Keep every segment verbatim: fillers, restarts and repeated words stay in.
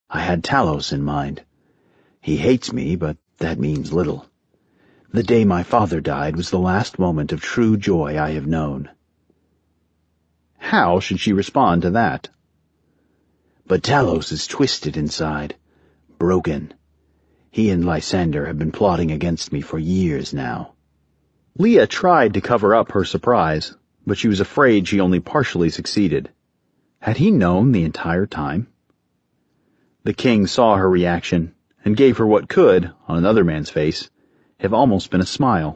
I had Talos in mind. He hates me, but that means little. The day my father died was the last moment of true joy I have known." How should she respond to that? But Talos is twisted inside, broken. He and Lysander have been plotting against me for years now. Leah tried to cover up her surprise, but she was afraid she only partially succeeded. Had he known the entire time? The king saw her reaction and gave her what could, on another man's face, have almost been a smile.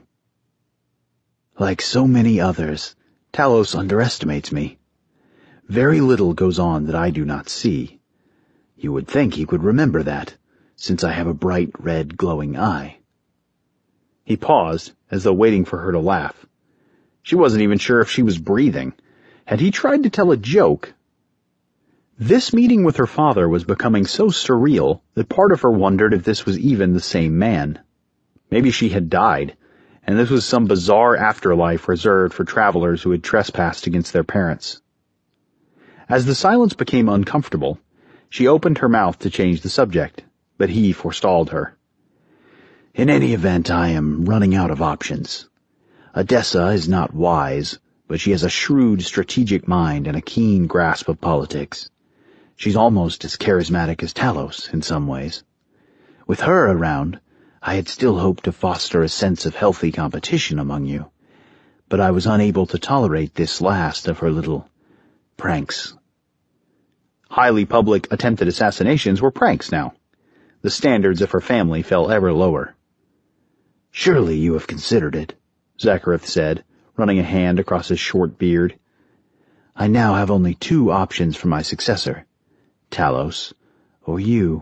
"Like so many others, Talos underestimates me. Very little goes on that I do not see. You would think he would remember that, since I have a bright red glowing eye." He paused, as though waiting for her to laugh. She wasn't even sure if she was breathing. Had he tried to tell a joke? This meeting with her father was becoming so surreal that part of her wondered if this was even the same man. Maybe she had died, and this was some bizarre afterlife reserved for travelers who had trespassed against their parents. As the silence became uncomfortable, she opened her mouth to change the subject, but he forestalled her. "In any event, I am running out of options. Odessa is not wise, but she has a shrewd strategic mind and a keen grasp of politics. She's almost as charismatic as Talos in some ways. With her around, I had still hoped to foster a sense of healthy competition among you, but I was unable to tolerate this last of her little pranks." Highly public attempted assassinations were pranks now. The standards of her family fell ever lower. "Surely you have considered it," Zakareth said, running a hand across his short beard. "I now have only two options for my successor, Talos or you."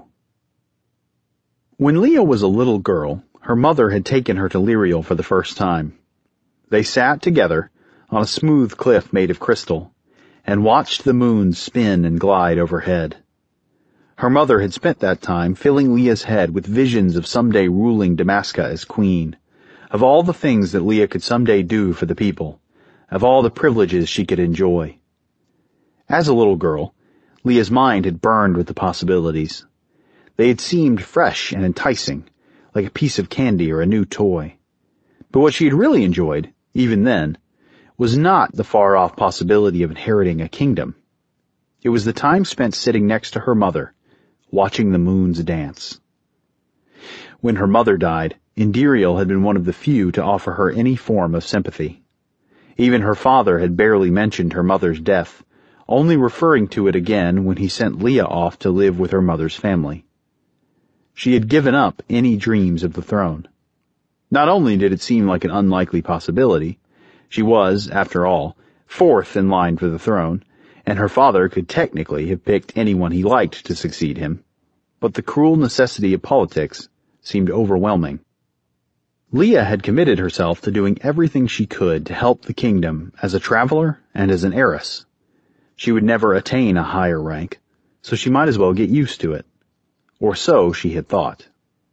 When Leah was a little girl, her mother had taken her to Liriel for the first time. They sat together on a smooth cliff made of crystal and watched the moon spin and glide overhead. Her mother had spent that time filling Leah's head with visions of someday ruling Damaska as queen, of all the things that Leah could someday do for the people, of all the privileges she could enjoy. As a little girl, Leah's mind had burned with the possibilities. They had seemed fresh and enticing, like a piece of candy or a new toy. But what she had really enjoyed, even then, was not the far-off possibility of inheriting a kingdom. It was the time spent sitting next to her mother, watching the moons dance. When her mother died, Indiriel had been one of the few to offer her any form of sympathy. Even her father had barely mentioned her mother's death, only referring to it again when he sent Leah off to live with her mother's family. She had given up any dreams of the throne. Not only did it seem like an unlikely possibility, she was, after all, fourth in line for the throne, and her father could technically have picked anyone he liked to succeed him, but the cruel necessity of politics seemed overwhelming. Leah had committed herself to doing everything she could to help the kingdom as a traveler and as an heiress. She would never attain a higher rank, so she might as well get used to it. Or so she had thought.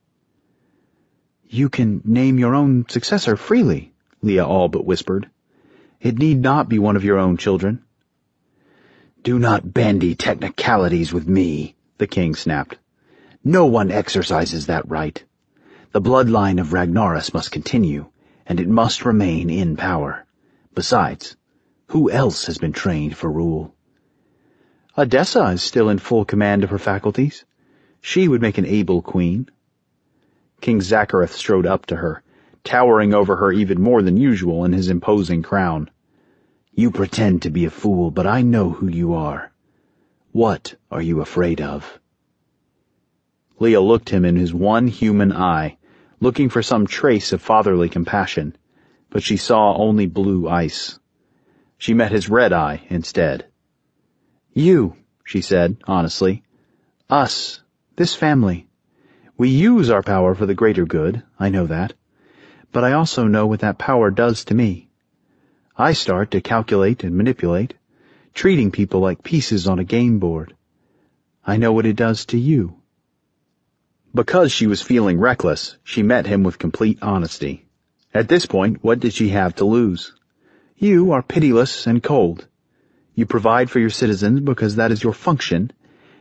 "You can name your own successor freely," Leah all but whispered. "It need not be one of your own children." "Do not bandy technicalities with me," the king snapped. "No one exercises that right. The bloodline of Ragnaros must continue, and it must remain in power. Besides, who else has been trained for rule?" "Odessa is still in full command of her faculties. She would make an able queen." King Zakareth strode up to her, towering over her even more than usual in his imposing crown. "You pretend to be a fool, but I know who you are. What are you afraid of?" Leah looked him in his one human eye, looking for some trace of fatherly compassion, but she saw only blue ice. She met his red eye instead. "You," she said, honestly. "Us. This family. We use our power for the greater good, I know that. But I also know what that power does to me. I start to calculate and manipulate, treating people like pieces on a game board. I know what it does to you." Because she was feeling reckless, she met him with complete honesty. At this point, what did she have to lose? You are pitiless and cold. You provide for your citizens because that is your function,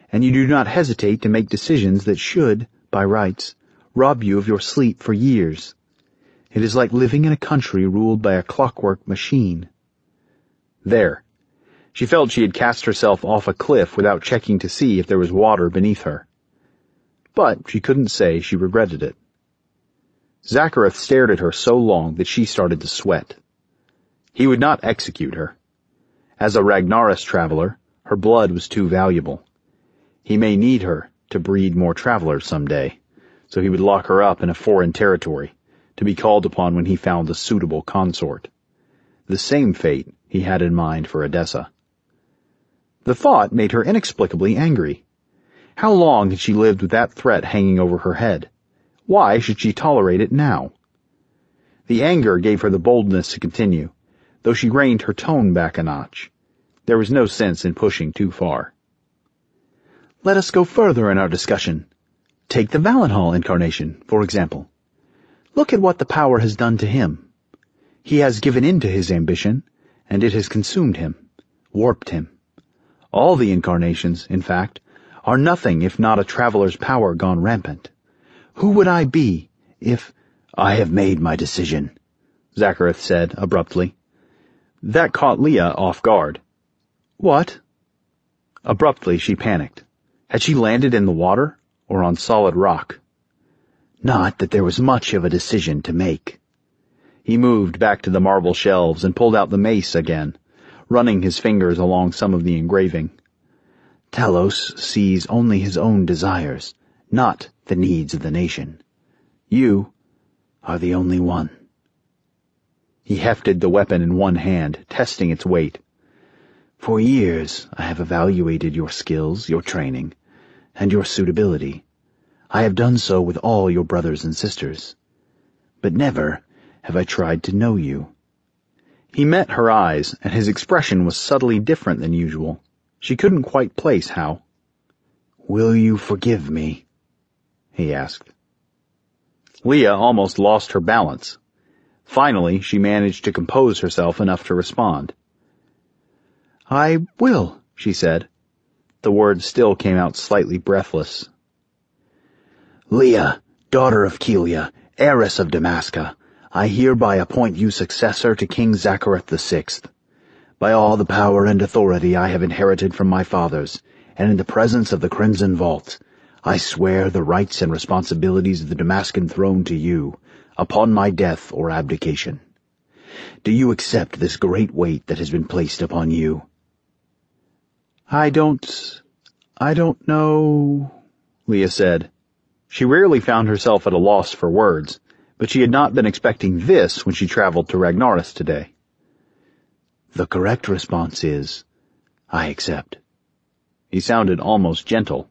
and you do not hesitate to make decisions that should, by rights, rob you of your sleep for years. It is like living in a country ruled by a clockwork machine. There. She felt she had cast herself off a cliff without checking to see if there was water beneath her. But she couldn't say she regretted it. Zakareth stared at her so long that she started to sweat. He would not execute her. As a Ragnaris traveler, her blood was too valuable. He may need her to breed more travelers someday, so he would lock her up in a foreign territory, to be called upon when he found a suitable consort. The same fate he had in mind for Edessa. The thought made her inexplicably angry. How long had she lived with that threat hanging over her head? Why should she tolerate it now? The anger gave her the boldness to continue, though she reined her tone back a notch. There was no sense in pushing too far. Let us go further in our discussion. Take the Valenhall incarnation, for example. Look at what the power has done to him. He has given in to his ambition, and it has consumed him, warped him. All the incarnations, in fact, are nothing if not a traveler's power gone rampant. Who would I be if— I have made my decision, Zakareth said abruptly. That caught Leah off guard. What? Abruptly she panicked. Had she landed in the water or on solid rock? Not that there was much of a decision to make. He moved back to the marble shelves and pulled out the mace again, running his fingers along some of the engraving. Talos sees only his own desires, not the needs of the nation. You are the only one. He hefted the weapon in one hand, testing its weight. For years I have evaluated your skills, your training, and your suitability. I have done so with all your brothers and sisters. But never have I tried to know you. He met her eyes, and his expression was subtly different than usual. She couldn't quite place how. Will you forgive me? He asked. Leah almost lost her balance. Finally, she managed to compose herself enough to respond. I will, she said. The words still came out slightly breathless. Leah, daughter of Kelia, heiress of Damaska, I hereby appoint you successor to King Zakareth the Sixth. By all the power and authority I have inherited from my fathers, and in the presence of the Crimson Vault, I swear the rights and responsibilities of the Damascan throne to you, upon my death or abdication. Do you accept this great weight that has been placed upon you? I don't... I don't know, Leah said. She rarely found herself at a loss for words, but she had not been expecting this when she traveled to Ragnaris today. The correct response is, I accept. He sounded almost gentle.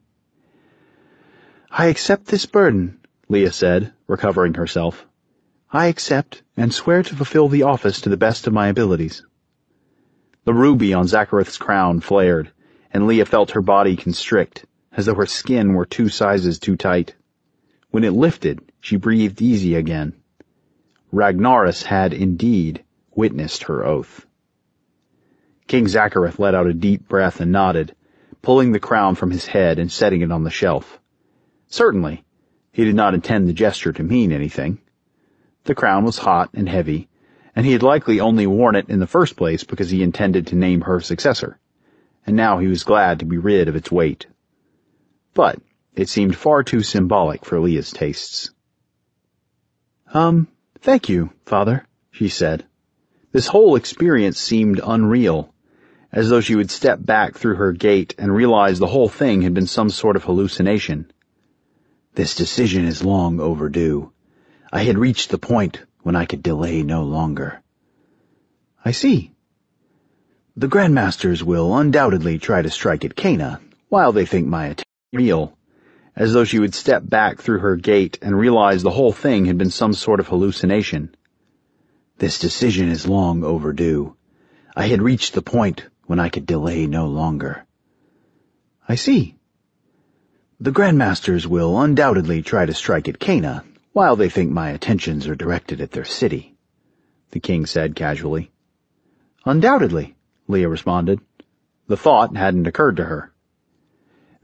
I accept this burden, Leah said, recovering herself. I accept and swear to fulfill the office to the best of my abilities. The ruby on Zakareth's crown flared, and Leah felt her body constrict, as though her skin were two sizes too tight. When it lifted, she breathed easy again. Ragnaris had, indeed, witnessed her oath. King Zakareth let out a deep breath and nodded, pulling the crown from his head and setting it on the shelf. Certainly, he did not intend the gesture to mean anything. The crown was hot and heavy, and he had likely only worn it in the first place because he intended to name her successor, and now he was glad to be rid of its weight. But it seemed far too symbolic for Leah's tastes. Um, thank you, Father, she said. This whole experience seemed unreal, as though she would step back through her gate and realize the whole thing had been some sort of hallucination. This decision is long overdue. I had reached the point when I could delay no longer. I see. The Grandmasters will undoubtedly try to strike at Cana, while they think my attack is real, as though she would step back through her gate and realize the whole thing had been some sort of hallucination. This decision is long overdue. I had reached the point when I could delay no longer. I see. The Grandmasters will undoubtedly try to strike at Cana, while they think my attentions are directed at their city, the king said casually. Undoubtedly, Leah responded. The thought hadn't occurred to her.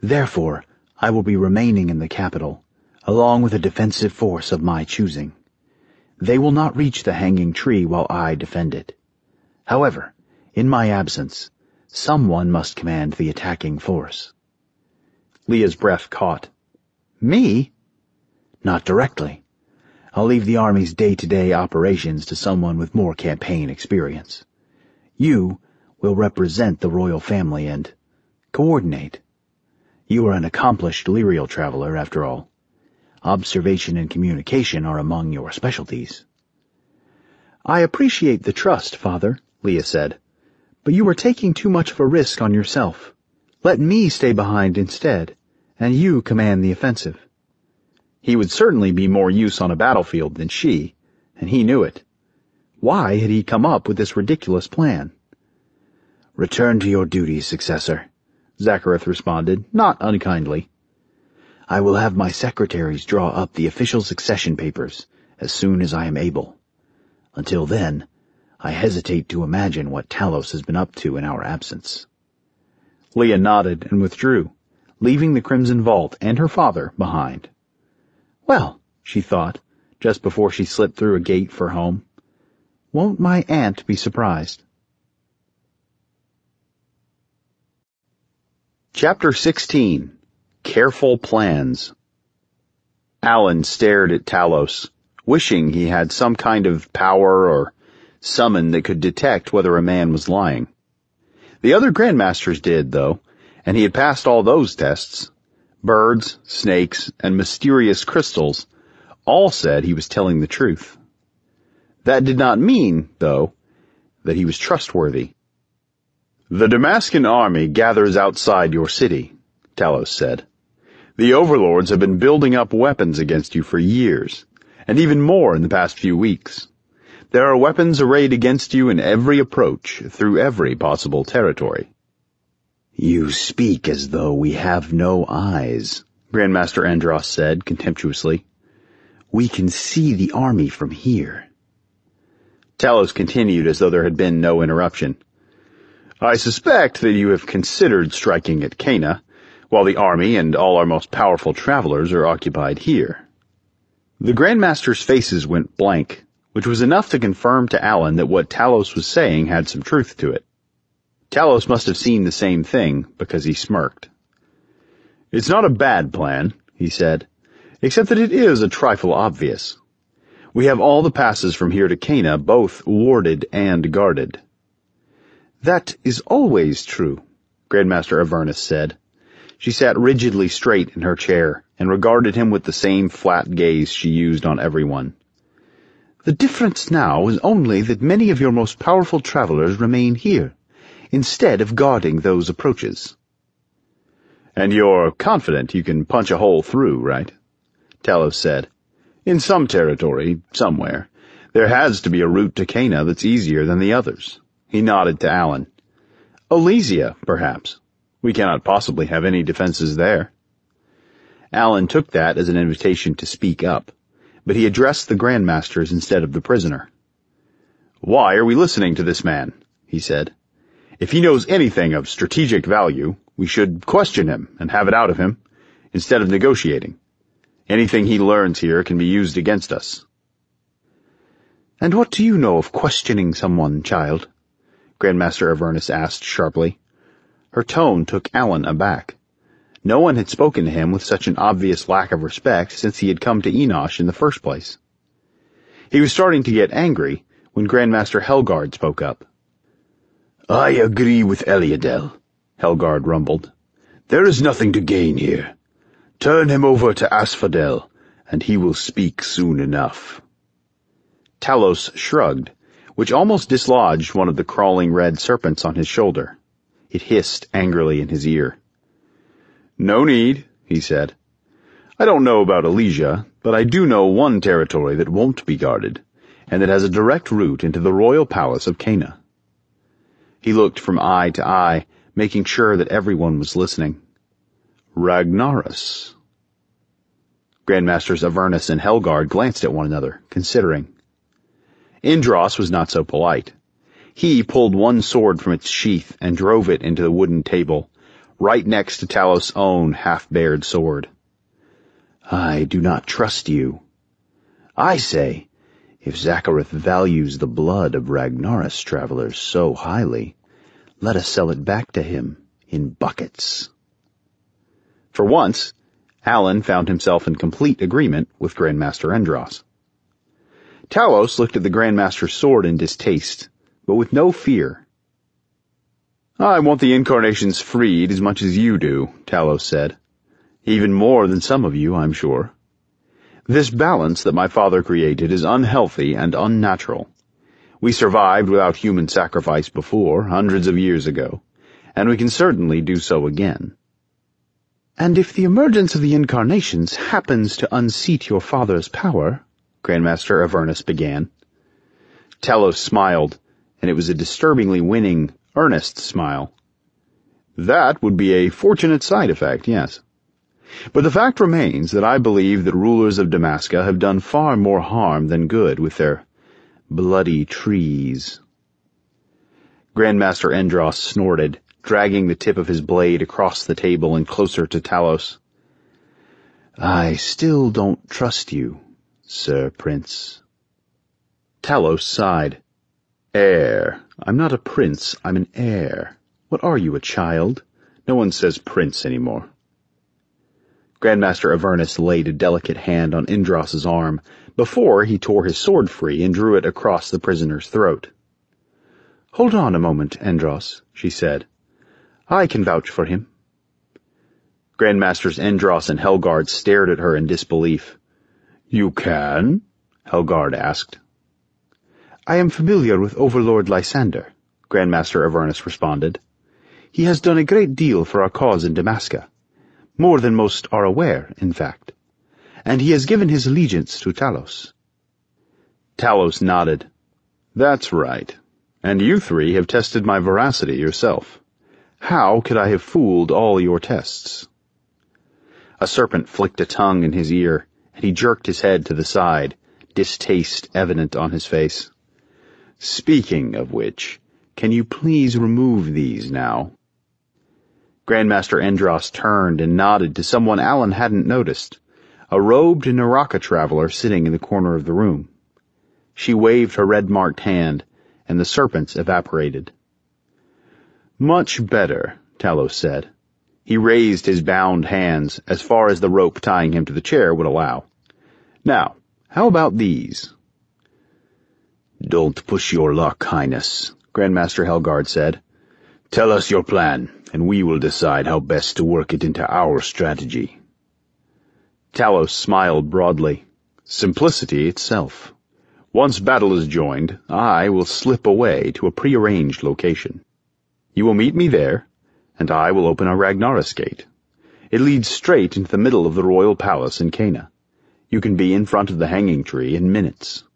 Therefore, I will be remaining in the capital, along with a defensive force of my choosing. They will not reach the hanging tree while I defend it. However, in my absence, someone must command the attacking force." Leah's breath caught. "Me?" "Not directly. I'll leave the Army's day-to-day operations to someone with more campaign experience. You will represent the royal family and coordinate. You are an accomplished Lyrial traveler, after all. Observation and communication are among your specialties." "I appreciate the trust, Father," Leah said, "but you are taking too much of a risk on yourself. Let me stay behind instead, and you command the offensive." He would certainly be more use on a battlefield than she, and he knew it. Why had he come up with this ridiculous plan? "Return to your duties, successor," Zakareth responded, not unkindly. "I will have my secretaries draw up the official succession papers as soon as I am able. Until then, I hesitate to imagine what Talos has been up to in our absence." Leah nodded and withdrew, leaving the Crimson Vault and her father behind. Well, she thought, just before she slipped through a gate for home, won't my aunt be surprised? Chapter sixteen. Careful Plans. Alan stared at Talos, wishing he had some kind of power or summon that could detect whether a man was lying. The other Grandmasters did, though, and he had passed all those tests. Birds, snakes, and mysterious crystals all said he was telling the truth. That did not mean, though, that he was trustworthy. "The Damascan army gathers outside your city," Talos said. "The overlords have been building up weapons against you for years, and even more in the past few weeks. There are weapons arrayed against you in every approach through every possible territory." "You speak as though we have no eyes," Grandmaster Andros said contemptuously. "We can see the army from here." Talos continued as though there had been no interruption. "I suspect that you have considered striking at Cana, while the army and all our most powerful travelers are occupied here." The Grandmasters' faces went blank, which was enough to confirm to Alan that what Talos was saying had some truth to it. Talos must have seen the same thing, because he smirked. "It's not a bad plan," he said, "except that it is a trifle obvious. We have all the passes from here to Cana both warded and guarded." "That is always true," Grandmaster Avernus said. She sat rigidly straight in her chair and regarded him with the same flat gaze she used on everyone. "The difference now is only that many of your most powerful travelers remain here, instead of guarding those approaches." "And you're confident you can punch a hole through, right?" Talos said. "In some territory, somewhere, there has to be a route to Cana that's easier than the others." He nodded to Alan. "Elysia, perhaps. We cannot possibly have any defenses there." Alan took that as an invitation to speak up, but he addressed the Grandmasters instead of the prisoner. "Why are we listening to this man?" he said. "If he knows anything of strategic value, we should question him and have it out of him, instead of negotiating. Anything he learns here can be used against us." "And what do you know of questioning someone, child?" Grandmaster Avernus asked sharply. Her tone took Alan aback. No one had spoken to him with such an obvious lack of respect since he had come to Enosh in the first place. He was starting to get angry when Grandmaster Helgard spoke up. "I agree with Eliadel," Helgard rumbled. "There is nothing to gain here. Turn him over to Asphodel, and he will speak soon enough." Talos shrugged, which almost dislodged one of the crawling red serpents on his shoulder. It hissed angrily in his ear. "No need," he said. "I don't know about Elysia, but I do know one territory that won't be guarded, and that has a direct route into the royal palace of Cana." He looked from eye to eye, making sure that everyone was listening. "Ragnaros." Grandmasters Avernus and Helgard glanced at one another, considering. Indros was not so polite. He pulled one sword from its sheath and drove it into the wooden table, right next to Talos' own half-bared sword. I do not trust you. I say, if Zakareth values the blood of Ragnaros travelers so highly, let us sell it back to him in buckets. For once, Alan found himself in complete agreement with Grandmaster Endros. Talos looked at the Grandmaster's sword in distaste, but with no fear. I want the Incarnations freed as much as you do, Talos said. Even more than some of you, I'm sure. This balance that my father created is unhealthy and unnatural. We survived without human sacrifice before, hundreds of years ago, and we can certainly do so again. And if the emergence of the Incarnations happens to unseat your father's power, Grandmaster Avernus began. Talos smiled, and it was a disturbingly winning, earnest smile. That would be a fortunate side effect, yes. But the fact remains that I believe that rulers of Damaska have done far more harm than good with their bloody trees. Grandmaster Endros snorted, dragging the tip of his blade across the table and closer to Talos. I still don't trust you, Sir Prince. Talos sighed. Heir. I'm not a prince, I'm an heir. What are you, a child? No one says prince anymore. Grandmaster Avernus laid a delicate hand on Endros's arm before he tore his sword free and drew it across the prisoner's throat. Hold on a moment, Endros, she said. I can vouch for him. Grandmasters Endros and Helgard stared at her in disbelief. You can? Helgard asked. I am familiar with Overlord Lysander, Grandmaster Avernus responded. He has done a great deal for our cause in Damaska. More than most are aware, in fact. And he has given his allegiance to Talos. Talos nodded. That's right. And you three have tested my veracity yourself. How could I have fooled all your tests? A serpent flicked a tongue in his ear, and he jerked his head to the side, distaste evident on his face. Speaking of which, can you please remove these now? Grandmaster Endros turned and nodded to someone Alan hadn't noticed, a robed Naraka traveler sitting in the corner of the room. She waved her red-marked hand, and the serpents evaporated. Much better, Talos said. He raised his bound hands as far as the rope tying him to the chair would allow. Now, how about these? Don't push your luck, Highness, Grandmaster Helgard said. Tell us your plan, and we will decide how best to work it into our strategy. Talos smiled broadly. Simplicity itself. Once battle is joined, I will slip away to a prearranged location. You will meet me there, and I will open a Ragnaros gate. It leads straight into the middle of the royal palace in Cana. You can be in front of the hanging tree in minutes.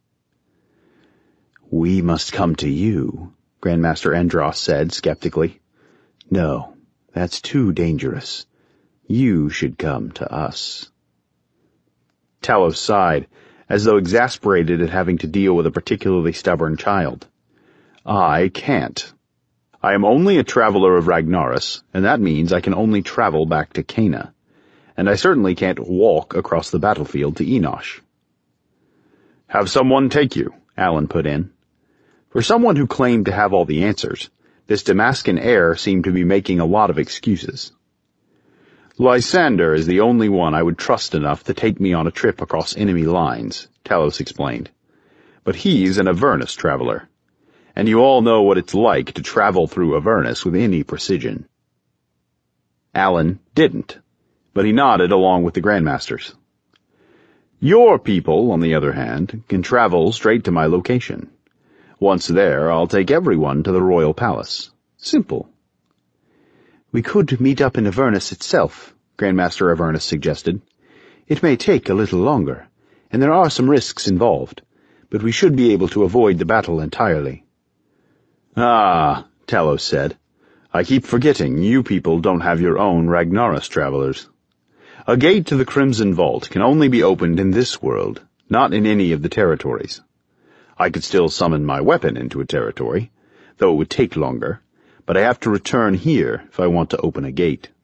We must come to you, Grandmaster Endros said skeptically. No, that's too dangerous. You should come to us. Talos sighed, as though exasperated at having to deal with a particularly stubborn child. I can't. I am only a traveler of Ragnaros, and that means I can only travel back to Cana, and I certainly can't walk across the battlefield to Enosh. Have someone take you, Alan put in. For someone who claimed to have all the answers, this Damascan heir seemed to be making a lot of excuses. Lysander is the only one I would trust enough to take me on a trip across enemy lines, Talos explained. But he's an Avernus traveler, and you all know what it's like to travel through Avernus with any precision. Alan didn't, but he nodded along with the Grandmasters. Your people, on the other hand, can travel straight to my location. Once there, I'll take everyone to the royal palace. Simple. We could meet up in Avernus itself, Grandmaster Avernus suggested. It may take a little longer, and there are some risks involved, but we should be able to avoid the battle entirely. Ah, Talos said. I keep forgetting you people don't have your own Ragnaros travelers. A gate to the Crimson Vault can only be opened in this world, not in any of the territories. I could still summon my weapon into a territory, though it would take longer, but I have to return here if I want to open a gate.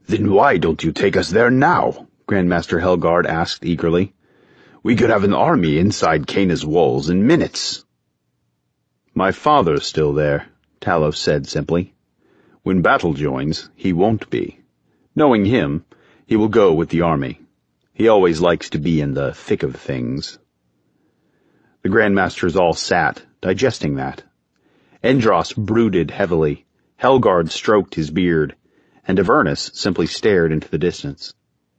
Then why don't you take us there now? Grandmaster Helgard asked eagerly. We could have an army inside Cana's walls in minutes. My father's still there, Talos said simply. When battle joins, he won't be. Knowing him, he will go with the army. He always likes to be in the thick of things. The Grandmasters all sat, digesting that. Endros brooded heavily, Helgard stroked his beard, and Avernus simply stared into the distance.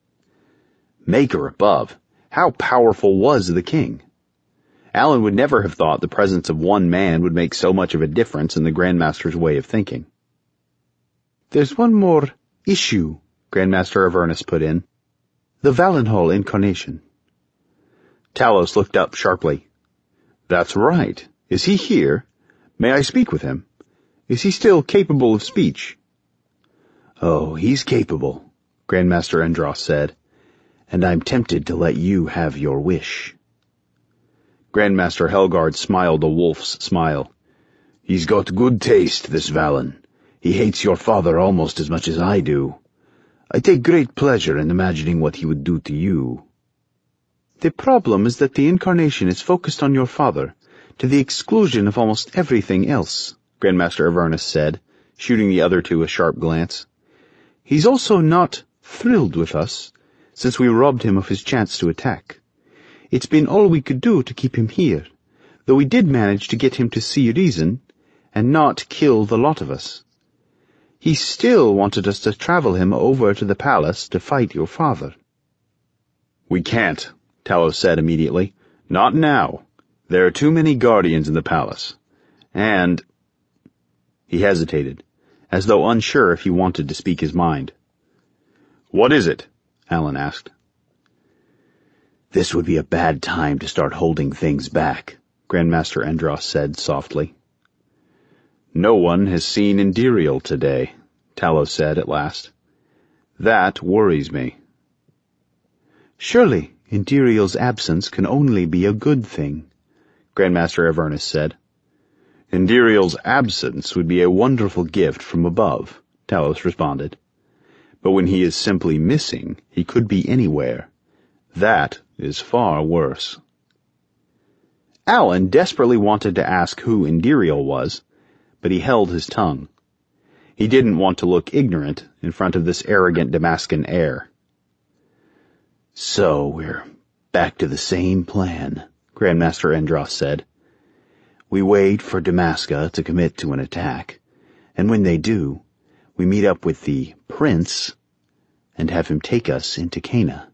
Maker above, how powerful was the king? Alan would never have thought the presence of one man would make so much of a difference in the Grandmaster's way of thinking. There's one more issue, Grandmaster Avernus put in. The Valenhall incarnation. Talos looked up sharply. That's right. Is he here? May I speak with him? Is he still capable of speech? Oh, he's capable, Grandmaster Endros said, and I'm tempted to let you have your wish. Grandmaster Helgard smiled a wolf's smile. He's got good taste, this Valen. He hates your father almost as much as I do. I take great pleasure in imagining what he would do to you. The problem is that the incarnation is focused on your father, to the exclusion of almost everything else, Grandmaster Avernus said, shooting the other two a sharp glance. He's also not thrilled with us, since we robbed him of his chance to attack. It's been all we could do to keep him here, though we did manage to get him to see reason, and not kill the lot of us. He still wanted us to travel him over to the palace to fight your father. We can't, Talos said immediately. Not now. There are too many guardians in the palace. And... He hesitated, as though unsure if he wanted to speak his mind. What is it? Alan asked. This would be a bad time to start holding things back, Grandmaster Endros said softly. No one has seen Indiriel today, Talos said at last. That worries me. Surely Indiriel's absence can only be a good thing, Grandmaster Avernus said. Indiriel's absence would be a wonderful gift from above, Talos responded. But when he is simply missing, he could be anywhere. That is far worse. Alan desperately wanted to ask who Indiriel was, but he held his tongue. He didn't want to look ignorant in front of this arrogant Damascan heir. So we're back to the same plan, Grandmaster Endros said. We wait for Damaska to commit to an attack, and when they do, we meet up with the prince and have him take us into Cana.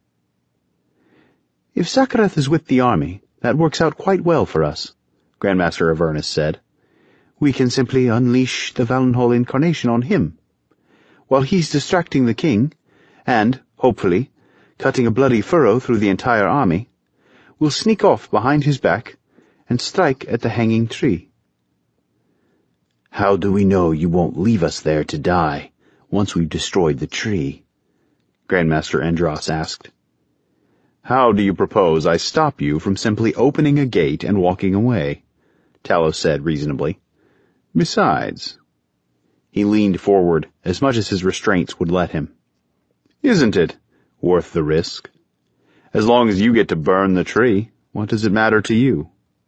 If Zakareth is with the army, that works out quite well for us, Grandmaster Avernus said. We can simply unleash the Valenhall incarnation on him, while he's distracting the king, and, hopefully, cutting a bloody furrow through the entire army. We'll sneak off behind his back and strike at the hanging tree. How do we know you won't leave us there to die once we've destroyed the tree? Grandmaster Endros asked. How do you propose I stop you from simply opening a gate and walking away? Talos said reasonably. Besides... He leaned forward as much as his restraints would let him. Isn't it worth the risk? As long as you get to burn the tree, what does it matter to you?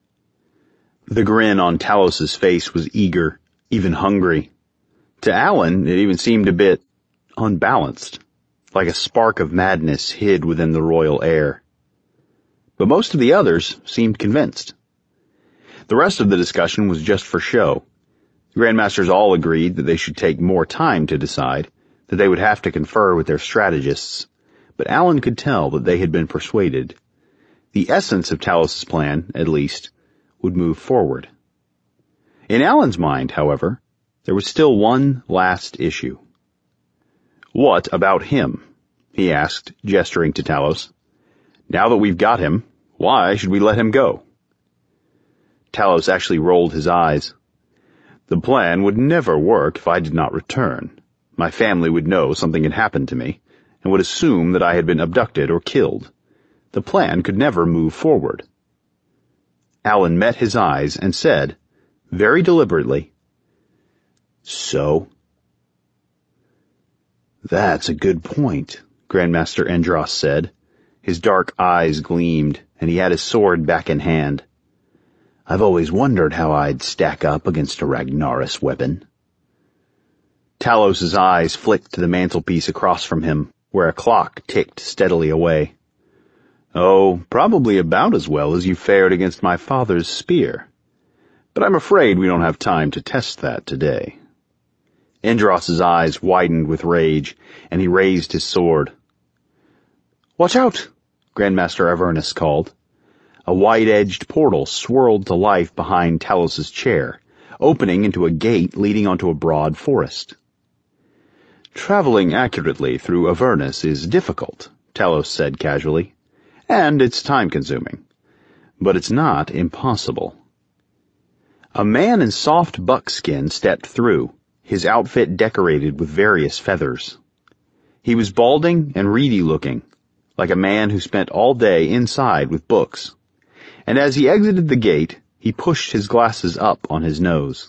The grin on Talos's face was eager, even hungry. To Alan, it even seemed a bit unbalanced, like a spark of madness hid within the royal air. But most of the others seemed convinced. The rest of the discussion was just for show. The Grandmasters all agreed that they should take more time to decide, that they would have to confer with their strategists, but Alan could tell that they had been persuaded. The essence of Talos's plan, at least, would move forward. In Alan's mind, however, there was still one last issue. What about him? He asked, gesturing to Talos. Now that we've got him, why should we let him go? Talos actually rolled his eyes. The plan would never work if I did not return. My family would know something had happened to me, and would assume that I had been abducted or killed. The plan could never move forward. Alan met his eyes and said, very deliberately, So? That's a good point, Grandmaster Endros said. His dark eyes gleamed, and he had his sword back in hand. I've always wondered how I'd stack up against a Ragnaros weapon. Talos's eyes flicked to the mantelpiece across from him, where a clock ticked steadily away. Oh, probably about as well as you fared against my father's spear. But I'm afraid we don't have time to test that today. Endros's eyes widened with rage, and he raised his sword. Watch out! Grandmaster Avernus called. A wide-edged portal swirled to life behind Talos's chair, opening into a gate leading onto a broad forest. Traveling accurately through Avernus is difficult, Talos said casually, and it's time-consuming. But it's not impossible. A man in soft buckskin stepped through, his outfit decorated with various feathers. He was balding and reedy-looking, like a man who spent all day inside with books, and as he exited the gate, he pushed his glasses up on his nose.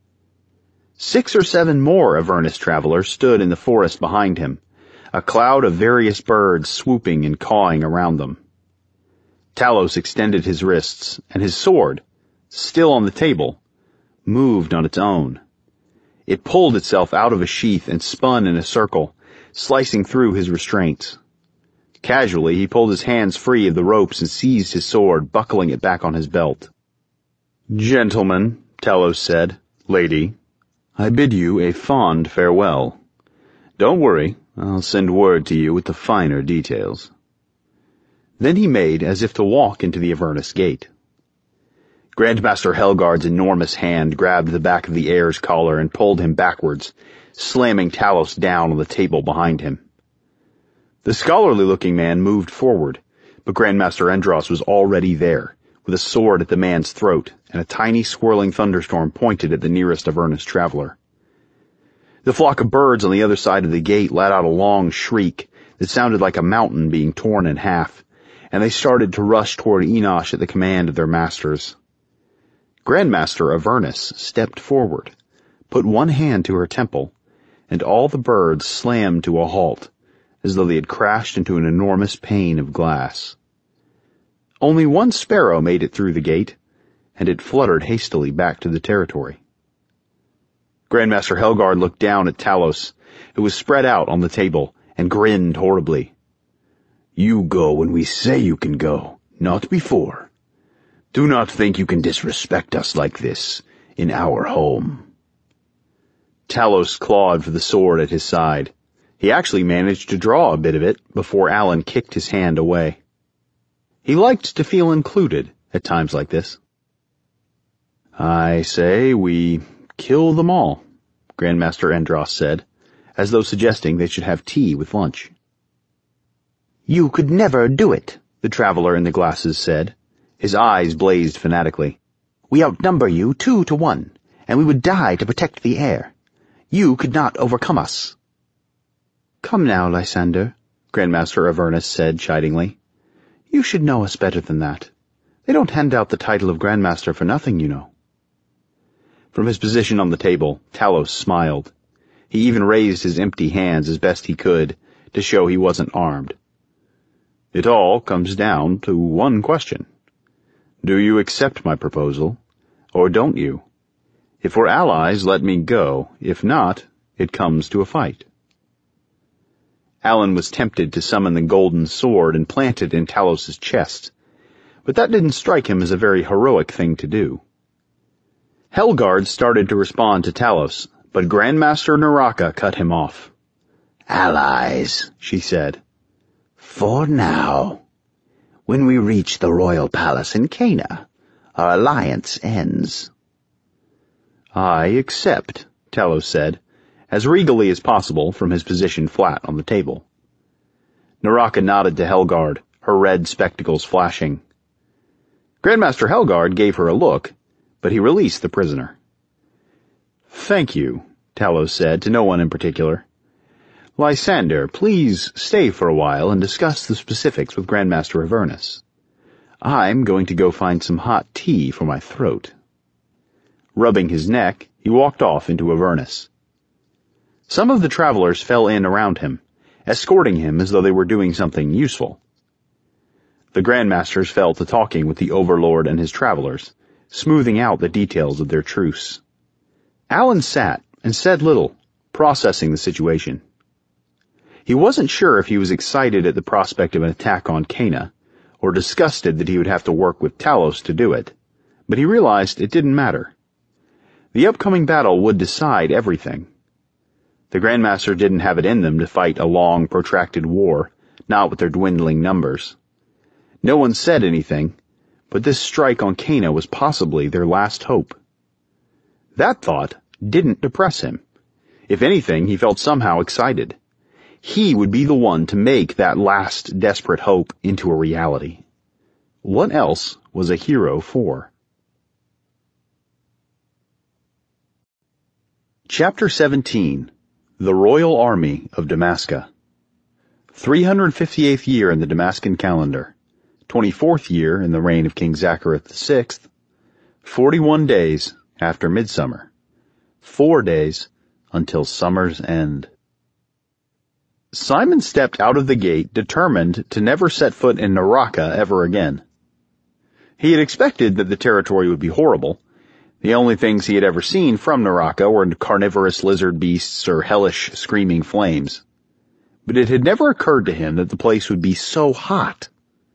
Six or seven more Avernus travelers stood in the forest behind him, a cloud of various birds swooping and cawing around them. Talos extended his wrists, and his sword, still on the table, moved on its own. It pulled itself out of a sheath and spun in a circle, slicing through his restraints. Casually, he pulled his hands free of the ropes and seized his sword, buckling it back on his belt. Gentlemen, Talos said, lady, I bid you a fond farewell. Don't worry, I'll send word to you with the finer details. Then he made as if to walk into the Avernus gate. Grandmaster Helgard's enormous hand grabbed the back of the heir's collar and pulled him backwards, slamming Talos down on the table behind him. The scholarly-looking man moved forward, but Grandmaster Endros was already there, with a sword at the man's throat and a tiny swirling thunderstorm pointed at the nearest Avernus traveler. The flock of birds on the other side of the gate let out a long shriek that sounded like a mountain being torn in half, and they started to rush toward Enosh at the command of their masters. Grandmaster Avernus stepped forward, put one hand to her temple, and all the birds slammed to a halt, as though they had crashed into an enormous pane of glass. Only one sparrow made it through the gate, and it fluttered hastily back to the territory. Grandmaster Helgard looked down at Talos, who was spread out on the table, and grinned horribly. You go when we say you can go, not before. Do not think you can disrespect us like this, in our home. Talos clawed for the sword at his side. He actually managed to draw a bit of it before Alan kicked his hand away. He liked to feel included at times like this. I say we kill them all, Grandmaster Endros said, as though suggesting they should have tea with lunch. You could never do it, the traveler in the glasses said. His eyes blazed fanatically. We outnumber you two to one, and we would die to protect the heir. You could not overcome us. Come now, Lysander, Grandmaster Avernus said chidingly. You should know us better than that. They don't hand out the title of Grandmaster for nothing, you know. From his position on the table, Talos smiled. He even raised his empty hands as best he could to show he wasn't armed. It all comes down to one question. Do you accept my proposal, or don't you? If we're allies, let me go. If not, it comes to a fight. Alan was tempted to summon the golden sword and plant it in Talos's chest, but that didn't strike him as a very heroic thing to do. Helgard started to respond to Talos, but Grandmaster Naraka cut him off. Allies, she said. For now. When we reach the royal palace in Cana, our alliance ends. I accept, Talos said, as regally as possible from his position flat on the table. Naraka nodded to Helgard, her red spectacles flashing. Grandmaster Helgard gave her a look, but he released the prisoner. Thank you, Talos said to no one in particular. Lysander, please stay for a while and discuss the specifics with Grandmaster Avernus. I'm going to go find some hot tea for my throat. Rubbing his neck, he walked off into Avernus. Some of the travelers fell in around him, escorting him as though they were doing something useful. The Grandmasters fell to talking with the Overlord and his travelers, smoothing out the details of their truce. Alan sat and said little, processing the situation. He wasn't sure if he was excited at the prospect of an attack on Cana, or disgusted that he would have to work with Talos to do it, but he realized it didn't matter. The upcoming battle would decide everything. The Grandmaster didn't have it in them to fight a long, protracted war, not with their dwindling numbers. No one said anything, but this strike on Cana was possibly their last hope. That thought didn't depress him. If anything, he felt somehow excited. He would be the one to make that last desperate hope into a reality. What else was a hero for? Chapter seventeen. The Royal Army of Damaska. three hundred fifty-eighth year in the Damascan calendar. twenty-fourth year in the reign of King Zachareth the sixth. forty-one days after midsummer. Four days until summer's end. Simon stepped out of the gate determined to never set foot in Naraka ever again. He had expected that the territory would be horrible. The only things he had ever seen from Naraka were carnivorous lizard beasts or hellish screaming flames. But it had never occurred to him that the place would be so hot.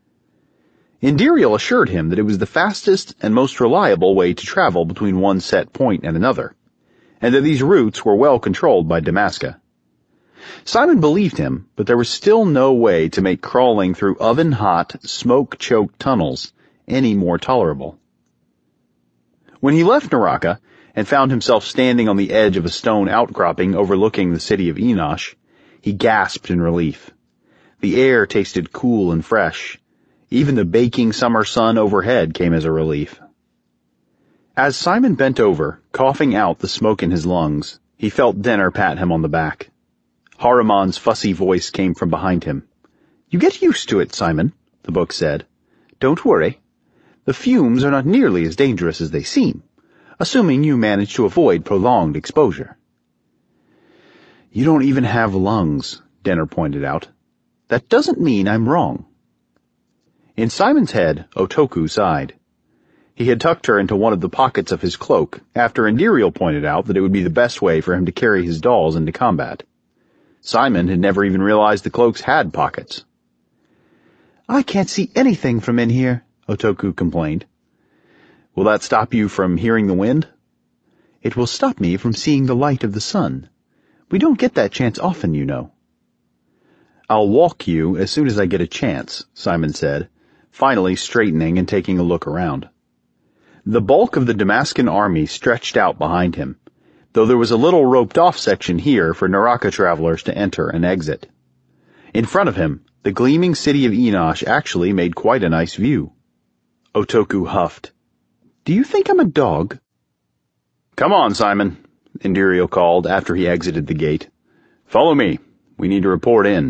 Indiriel assured him that it was the fastest and most reliable way to travel between one set point and another, and that these routes were well controlled by Damaska. Simon believed him, but there was still no way to make crawling through oven-hot, smoke-choked tunnels any more tolerable. When he left Naraka and found himself standing on the edge of a stone outcropping overlooking the city of Enosh, he gasped in relief. The air tasted cool and fresh. Even the baking summer sun overhead came as a relief. As Simon bent over, coughing out the smoke in his lungs, he felt Denner pat him on the back. Haruman's fussy voice came from behind him. "You get used to it, Simon," the book said. "Don't worry. The fumes are not nearly as dangerous as they seem, assuming you manage to avoid prolonged exposure." "You don't even have lungs," Denner pointed out. "That doesn't mean I'm wrong." In Simon's head, Otoku sighed. He had tucked her into one of the pockets of his cloak after Indiriel pointed out that it would be the best way for him to carry his dolls into combat. Simon had never even realized the cloaks had pockets. "I can't see anything from in here," Otoku complained. "Will that stop you from hearing the wind?" "It will stop me from seeing the light of the sun. We don't get that chance often, you know." "I'll walk you as soon as I get a chance," Simon said, finally straightening and taking a look around. The bulk of the Damascan army stretched out behind him, though there was a little roped-off section here for Naraka travelers to enter and exit. In front of him, the gleaming city of Enosh actually made quite a nice view. Otoku huffed. "Do you think I'm a dog?" "Come on, Simon," Indiriel called after he exited the gate. "Follow me. We need to report in."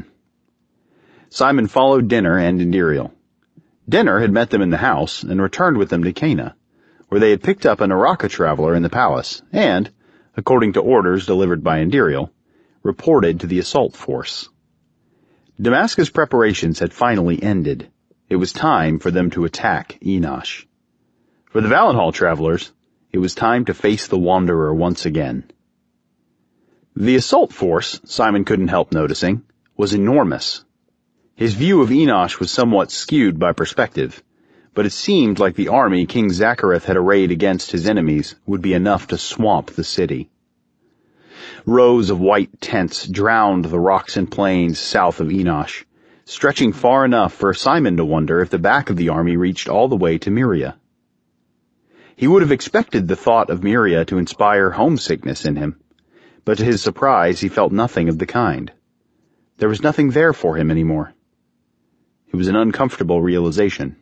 Simon followed Denner and Indiriel. Denner had met them in the house and returned with them to Cana, where they had picked up a Naraka traveler in the palace and, according to orders delivered by Indiriel, reported to the assault force. Damaska's preparations had finally ended. It was time for them to attack Enosh. For the Valenhall travelers, it was time to face the Wanderer once again. The assault force, Simon couldn't help noticing, was enormous. His view of Enosh was somewhat skewed by perspective, but it seemed like the army King Zachareth had arrayed against his enemies would be enough to swamp the city. Rows of white tents drowned the rocks and plains south of Enosh, stretching far enough for Simon to wonder if the back of the army reached all the way to Myria. He would have expected the thought of Myria to inspire homesickness in him, but to his surprise he felt nothing of the kind. There was nothing there for him anymore. It was an uncomfortable realization.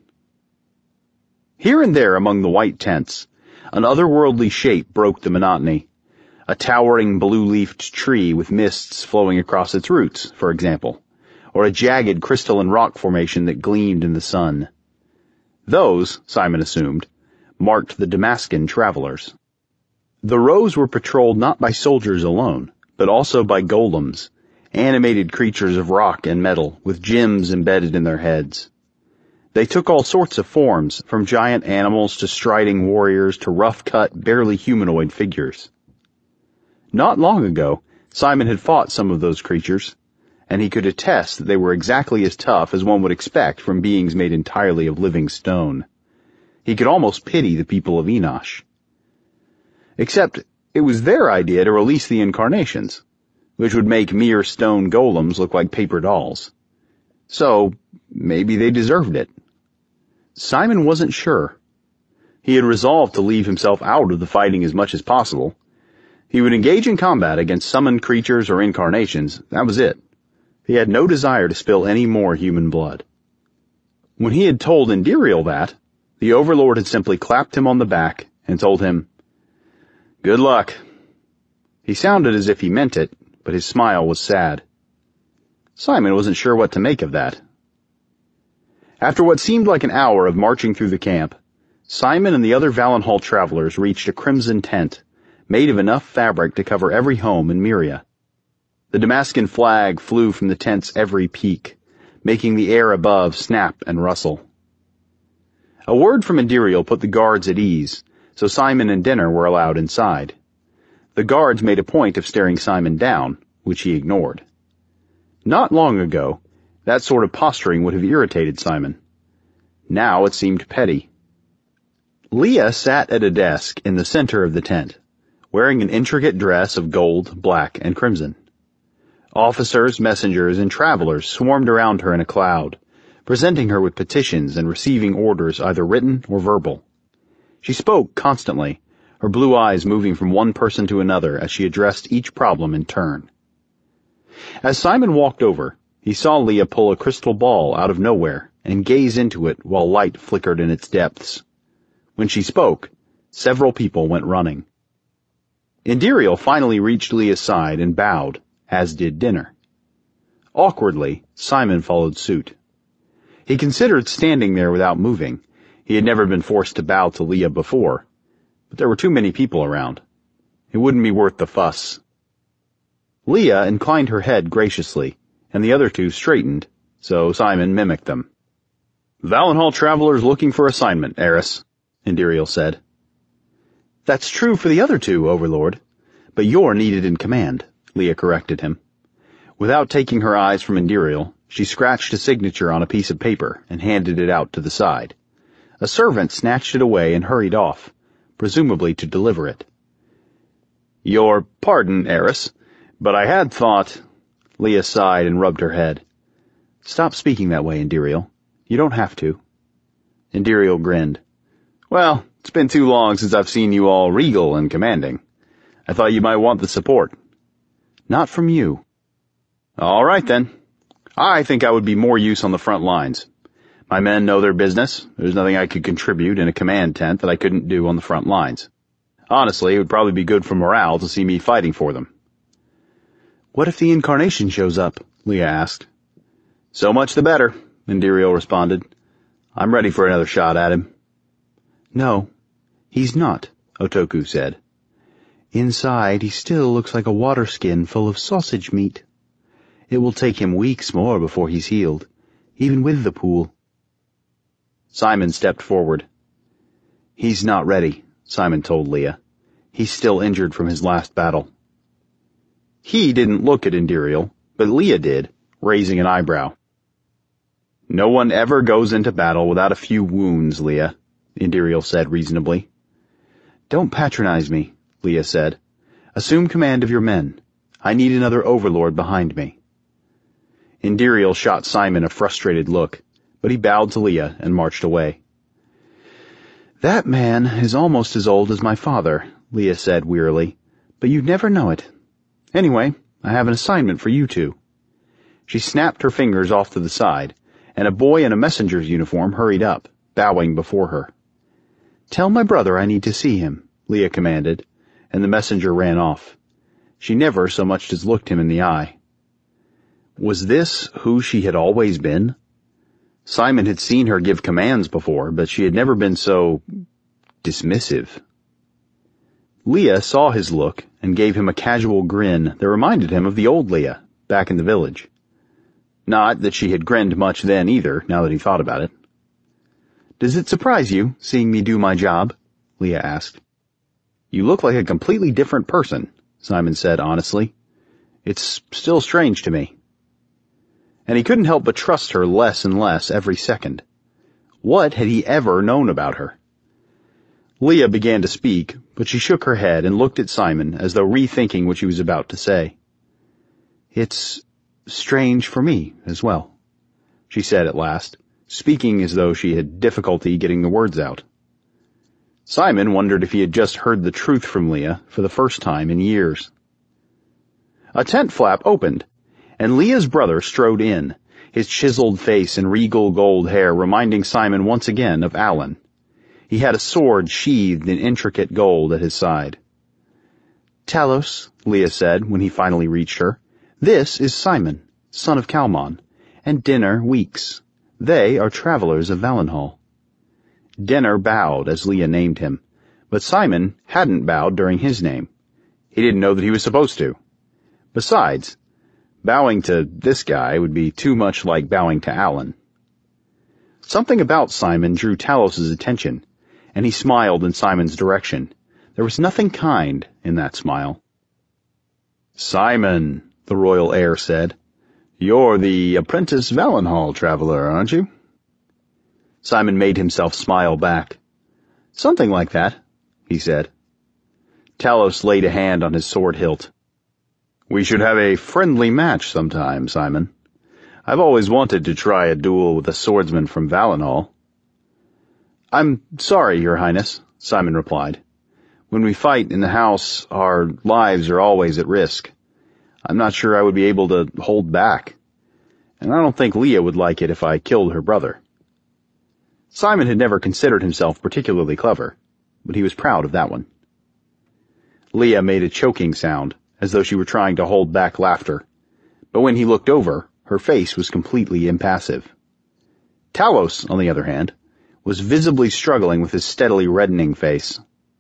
Here and there among the white tents, an otherworldly shape broke the monotony. A towering blue-leafed tree with mists flowing across its roots, for example, or a jagged crystalline rock formation that gleamed in the sun. Those, Simon assumed, marked the Damascan travelers. The rows were patrolled not by soldiers alone, but but also by golems, animated creatures of rock and metal with gems embedded in their heads. They took all sorts of forms, from giant animals to striding warriors to rough-cut, barely humanoid figures. Not long ago, Simon had fought some of those creatures, and he could attest that they were exactly as tough as one would expect from beings made entirely of living stone. He could almost pity the people of Enosh. Except it was their idea to release the incarnations, which would make mere stone golems look like paper dolls. So, maybe they deserved it. Simon wasn't sure. He had resolved to leave himself out of the fighting as much as possible. He would engage in combat against summoned creatures or incarnations, that was it. He had no desire to spill any more human blood. When he had told Indiriel that, the Overlord had simply clapped him on the back and told him, "Good luck." He sounded as if he meant it, but his smile was sad. Simon wasn't sure what to make of that. After what seemed like an hour of marching through the camp, Simon and the other Valenhall travelers reached a crimson tent, made of enough fabric to cover every home in Myria. The Damascan flag flew from the tent's every peak, making the air above snap and rustle. A word from Indiriel put the guards at ease, so Simon and Dinner were allowed inside. The guards made a point of staring Simon down, which he ignored. Not long ago, that sort of posturing would have irritated Simon. Now it seemed petty. Leah sat at a desk in the center of the tent, wearing an intricate dress of gold, black, and crimson. Officers, messengers, and travelers swarmed around her in a cloud, presenting her with petitions and receiving orders either written or verbal. She spoke constantly, her blue eyes moving from one person to another as she addressed each problem in turn. As Simon walked over, he saw Leah pull a crystal ball out of nowhere and gaze into it while light flickered in its depths. When she spoke, several people went running. Indiriel finally reached Leah's side and bowed, as did Dinner. Awkwardly, Simon followed suit. He considered standing there without moving. He had never been forced to bow to Leah before, but there were too many people around. It wouldn't be worth the fuss. Leah inclined her head graciously, and the other two straightened, so Simon mimicked them. "Valenhall travelers looking for assignment, Eris," Indiriel said. "That's true for the other two, Overlord, but you're needed in command," Leah corrected him. Without taking her eyes from Indiriel, she scratched a signature on a piece of paper and handed it out to the side. A servant snatched it away and hurried off, presumably to deliver it. "Your pardon, Eris, but I had thought—" Leah sighed and rubbed her head. "Stop speaking that way, Indiriel. You don't have to." Indiriel grinned. "Well, it's been too long since I've seen you all regal and commanding. I thought you might want the support." "Not from you." "All right, then. I think I would be more use on the front lines. My men know their business. There's nothing I could contribute in a command tent that I couldn't do on the front lines. Honestly, it would probably be good for morale to see me fighting for them." "What if the incarnation shows up?" Leah asked. "So much the better," Indiriel responded. "I'm ready for another shot at him." "No, he's not," Otoku said. "Inside, he still looks like a water skin full of sausage meat. It will take him weeks more before he's healed, even with the pool." Simon stepped forward. "He's not ready," Simon told Leah. "He's still injured from his last battle." He didn't look at Indiriel, but Leah did, raising an eyebrow. "No one ever goes into battle without a few wounds, Leah," Indiriel said reasonably. "Don't patronize me," Leah said. "Assume command of your men. I need another Overlord behind me." Indiriel shot Simon a frustrated look, but he bowed to Leah and marched away. "That man is almost as old as my father," Leah said wearily, "but you'd never know it. Anyway, I have an assignment for you two." She snapped her fingers off to the side, and a boy in a messenger's uniform hurried up, bowing before her. "Tell my brother I need to see him," Leah commanded, and the messenger ran off. She never so much as looked him in the eye. Was this who she had always been? Simon had seen her give commands before, but she had never been so dismissive. Leah saw his look and gave him a casual grin that reminded him of the old Leah, back in the village. Not that she had grinned much then either, now that he thought about it. "Does it surprise you, seeing me do my job?" Leah asked. "You look like a completely different person," Simon said honestly. "It's still strange to me." And he couldn't help but trust her less and less every second. What had he ever known about her? Leah began to speak, but she shook her head and looked at Simon as though rethinking what she was about to say. "It's strange for me as well," she said at last, speaking as though she had difficulty getting the words out. Simon wondered if he had just heard the truth from Leah for the first time in years. A tent flap opened, and Leah's brother strode in, his chiseled face and regal gold hair reminding Simon once again of Alan. He had a sword sheathed in intricate gold at his side. "Talos," Leah said when he finally reached her, "this is Simon, son of Kalmon, and Dinner Weeks. They are travelers of Valenhall." Dinner bowed as Leah named him, but Simon hadn't bowed during his name. He didn't know that he was supposed to. Besides, bowing to this guy would be too much like bowing to Alan. Something about Simon drew Talos's attention, and he smiled in Simon's direction. There was nothing kind in that smile. "Simon," the royal heir said, "you're the apprentice Valenhall traveler, aren't you?" Simon made himself smile back. "Something like that," he said. Talos laid a hand on his sword hilt. "We should have a friendly match sometime, Simon. I've always wanted to try a duel with a swordsman from Valenhall." "I'm sorry, Your Highness," Simon replied. "When we fight in the house, our lives are always at risk. I'm not sure I would be able to hold back. And I don't think Leah would like it if I killed her brother." Simon had never considered himself particularly clever, but he was proud of that one. Leah made a choking sound, as though she were trying to hold back laughter, but when he looked over, her face was completely impassive. Talos, on the other hand, was visibly struggling with his steadily reddening face.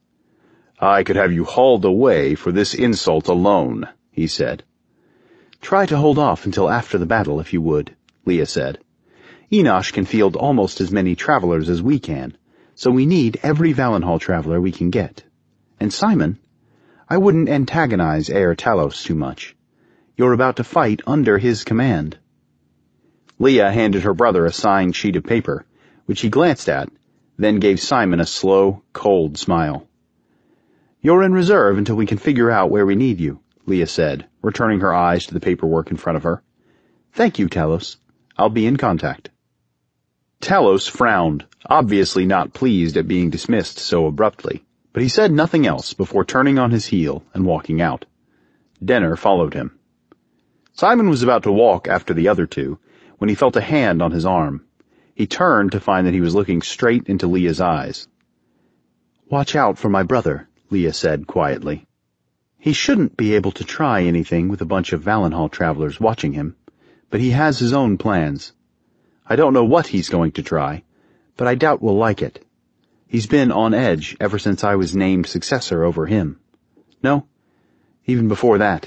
"I could have you hauled away for this insult alone," he said. "Try to hold off until after the battle, if you would," Leah said. "Enosh can field almost as many travelers as we can, so we need every Valenhall traveler we can get. And Simon, I wouldn't antagonize Heir Talos too much. You're about to fight under his command." Leah handed her brother a signed sheet of paper, which he glanced at, then gave Simon a slow, cold smile. "You're in reserve until we can figure out where we need you," Leah said, returning her eyes to the paperwork in front of her. "Thank you, Talos. I'll be in contact." Talos frowned, obviously not pleased at being dismissed so abruptly, but he said nothing else before turning on his heel and walking out. Denner followed him. Simon was about to walk after the other two when he felt a hand on his arm. He turned to find that he was looking straight into Leah's eyes. "Watch out for my brother," Leah said quietly. "He shouldn't be able to try anything with a bunch of Valenhall travelers watching him, but he has his own plans. I don't know what he's going to try, but I doubt we'll like it. He's been on edge ever since I was named successor over him. No, even before that."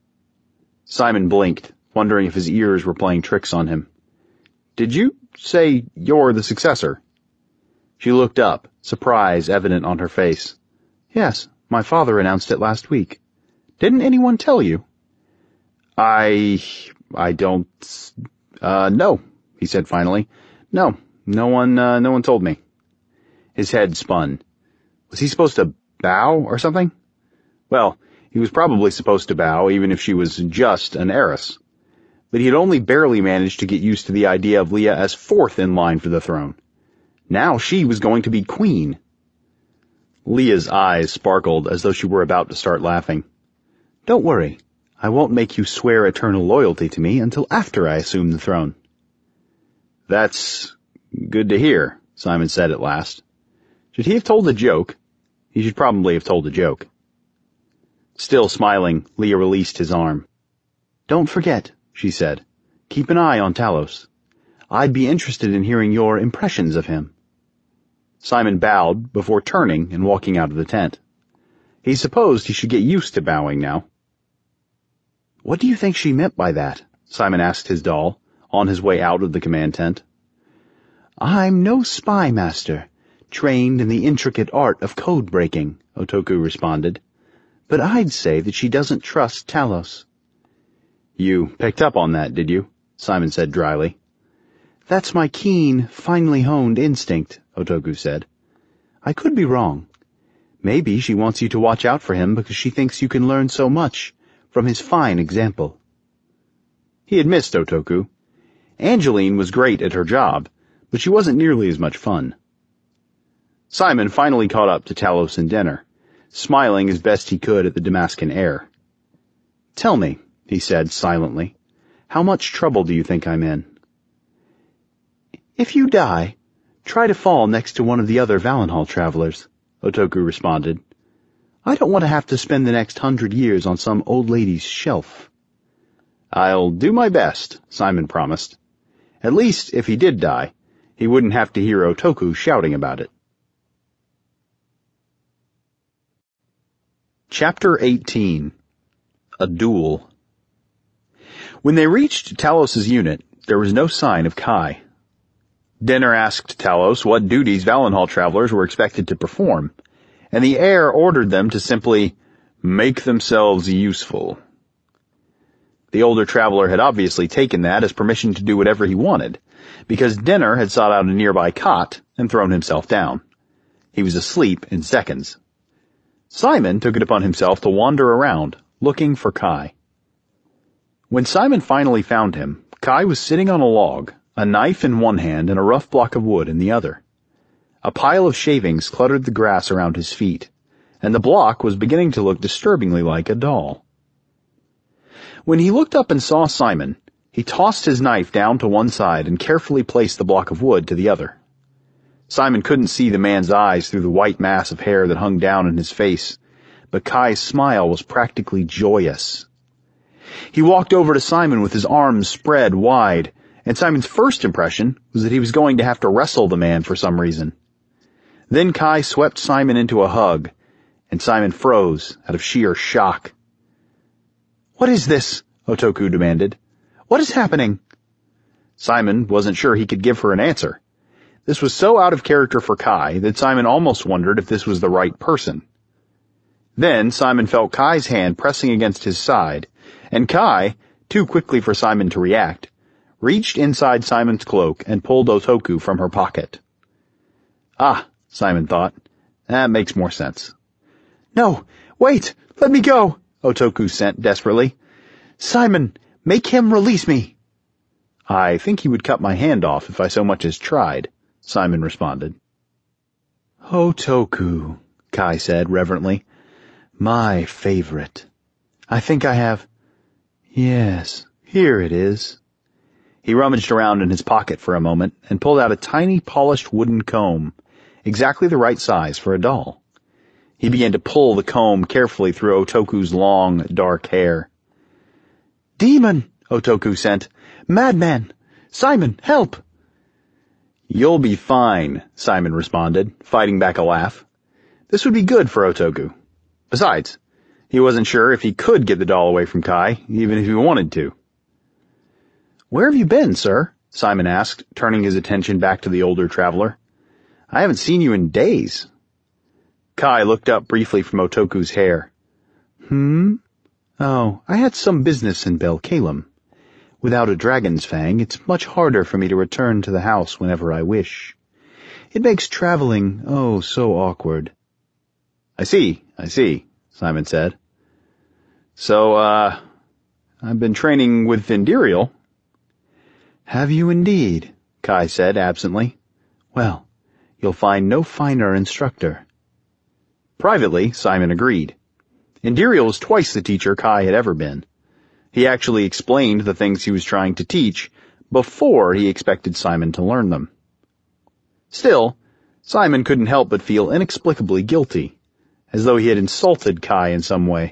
Simon blinked, wondering if his ears were playing tricks on him. "Did you say you're the successor?" She looked up, surprise evident on her face. "Yes, my father announced it last week. Didn't anyone tell you?" I... I don't... Uh, no, he said finally. No, no one, uh, no one told me." His head spun. Was he supposed to bow or something? Well, he was probably supposed to bow even if she was just an heiress. But he had only barely managed to get used to the idea of Leah as fourth in line for the throne. Now she was going to be queen. Leah's eyes sparkled as though she were about to start laughing. "Don't worry. I won't make you swear eternal loyalty to me until after I assume the throne." "That's good to hear," Simon said at last. Should he have told a joke? He should probably have told a joke. Still smiling, Leah released his arm. "Don't forget," she said. "Keep an eye on Talos. I'd be interested in hearing your impressions of him." Simon bowed before turning and walking out of the tent. He supposed he should get used to bowing now. "What do you think she meant by that?" Simon asked his doll, on his way out of the command tent. "I'm no spy master, trained in the intricate art of code breaking," Otoku responded. "But I'd say that she doesn't trust Talos." "You picked up on that, did you?" Simon said dryly. "That's my keen, finely honed instinct," Otoku said. "I could be wrong. Maybe she wants you to watch out for him because she thinks you can learn so much from his fine example." He had missed Otoku. Angeline was great at her job, but she wasn't nearly as much fun. Simon finally caught up to Talos and Denner, smiling as best he could at the Damascan air. "Tell me," he said silently, "how much trouble do you think I'm in?" "If you die, try to fall next to one of the other Valenhall travelers," Otoku responded. "I don't want to have to spend the next hundred years on some old lady's shelf." "I'll do my best," Simon promised. At least, if he did die, he wouldn't have to hear Otoku shouting about it. Chapter eighteen. A Duel. When they reached Talos' unit, there was no sign of Kai. Denner asked Talos what duties Valenhall travelers were expected to perform, and the heir ordered them to simply make themselves useful. The older traveler had obviously taken that as permission to do whatever he wanted, because Denner had sought out a nearby cot and thrown himself down. He was asleep in seconds. Simon took it upon himself to wander around, looking for Kai. When Simon finally found him, Kai was sitting on a log, a knife in one hand and a rough block of wood in the other. A pile of shavings cluttered the grass around his feet, and the block was beginning to look disturbingly like a doll. When he looked up and saw Simon, he tossed his knife down to one side and carefully placed the block of wood to the other. Simon couldn't see the man's eyes through the white mass of hair that hung down in his face, but Kai's smile was practically joyous. He walked over to Simon with his arms spread wide, and Simon's first impression was that he was going to have to wrestle the man for some reason. Then Kai swept Simon into a hug, and Simon froze out of sheer shock. "What is this?" Otoku demanded. "What is happening?" Simon wasn't sure he could give her an answer. This was so out of character for Kai that Simon almost wondered if this was the right person. Then Simon felt Kai's hand pressing against his side, and Kai, too quickly for Simon to react, reached inside Simon's cloak and pulled Otoku from her pocket. Ah, Simon thought, that makes more sense. "No, wait, let me go," Otoku sent desperately. "Simon, make him release me." "I think he would cut my hand off if I so much as tried," Simon responded. "Otoku," Kai said reverently. "My favorite. I think I have... Yes, here it is." He rummaged around in his pocket for a moment and pulled out a tiny polished wooden comb, exactly the right size for a doll. He began to pull the comb carefully through Otoku's long, dark hair. "Demon!" Otoku sent. "Madman! Simon, help!" "You'll be fine," Simon responded, fighting back a laugh. This would be good for Otoku. Besides, he wasn't sure if he could get the doll away from Kai, even if he wanted to. "Where have you been, sir?" Simon asked, turning his attention back to the older traveler. "I haven't seen you in days." Kai looked up briefly from Otoku's hair. Hmm? Oh, I had some business in Belkalem. Without a dragon's fang, it's much harder for me to return to the house whenever I wish. It makes traveling, oh, so awkward. "I see, I see," Simon said. "So, uh, I've been training with Vendirial." "Have you indeed?" Kai said absently. "Well, you'll find no finer instructor." Privately, Simon agreed. Indirial was twice the teacher Kai had ever been. He actually explained the things he was trying to teach before he expected Simon to learn them. Still, Simon couldn't help but feel inexplicably guilty, as though he had insulted Kai in some way.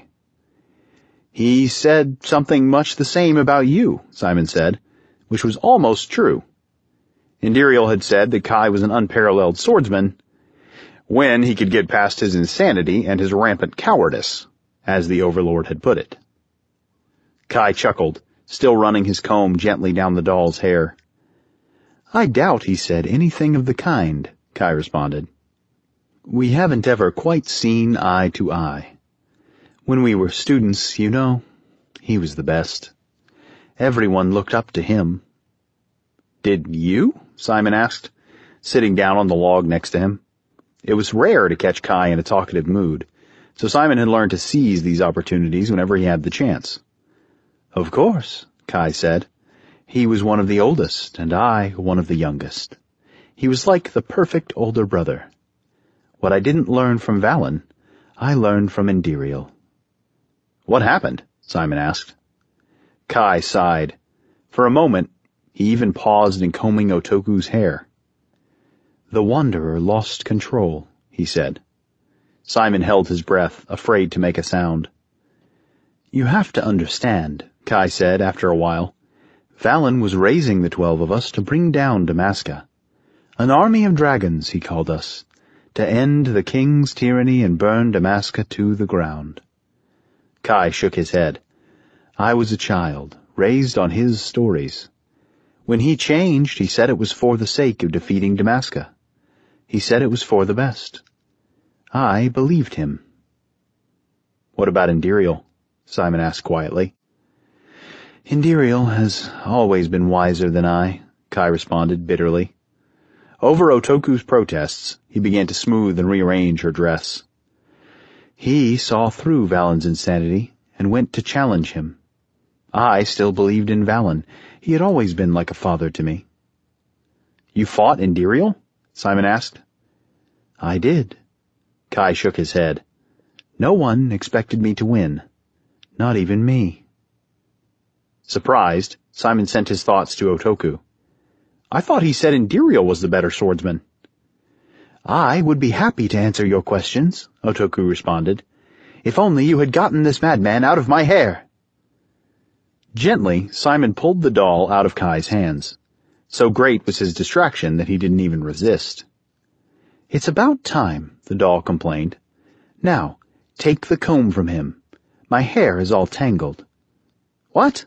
"He said something much the same about you," Simon said, which was almost true. Indirial had said that Kai was an unparalleled swordsman. when he could get past his insanity and his rampant cowardice, as the Overlord had put it. Kai chuckled, still running his comb gently down the doll's hair. "I doubt he said anything of the kind," Kai responded. "We haven't ever quite seen eye to eye. When we were students, you know, he was the best. Everyone looked up to him." "Did you?" Simon asked, sitting down on the log next to him. It was rare to catch Kai in a talkative mood, so Simon had learned to seize these opportunities whenever he had the chance. "Of course," Kai said. "He was one of the oldest, and I one of the youngest. He was like the perfect older brother. What I didn't learn from Valen, I learned from Indiriel." "What happened?" Simon asked. Kai sighed. For a moment, he even paused in combing Otoku's hair. "The Wanderer lost control," he said. Simon held his breath, afraid to make a sound. "You have to understand," Kai said after a while. "Valen was raising the twelve of us to bring down Damaska. An army of dragons, he called us, to end the king's tyranny and burn Damaska to the ground." Kai shook his head. "I was a child, raised on his stories. When he changed, he said it was for the sake of defeating Damaska. He said it was for the best. I believed him." "What about Indiriel?" Simon asked quietly. "Indiriel has always been wiser than I," Kai responded bitterly. Over Otoku's protests, he began to smooth and rearrange her dress. "He saw through Valen's insanity and went to challenge him. I still believed in Valen. He had always been like a father to me." "You fought Indiriel?" Simon asked. "I did." Kai shook his head. "No one expected me to win. Not even me." Surprised, Simon sent his thoughts to Otoku. "I thought he said Indiriel was the better swordsman." "I would be happy to answer your questions," Otoku responded, "if only you had gotten this madman out of my hair." Gently, Simon pulled the doll out of Kai's hands. So great was his distraction that he didn't even resist. "It's about time," the doll complained. "Now, take the comb from him. My hair is all tangled." "What?"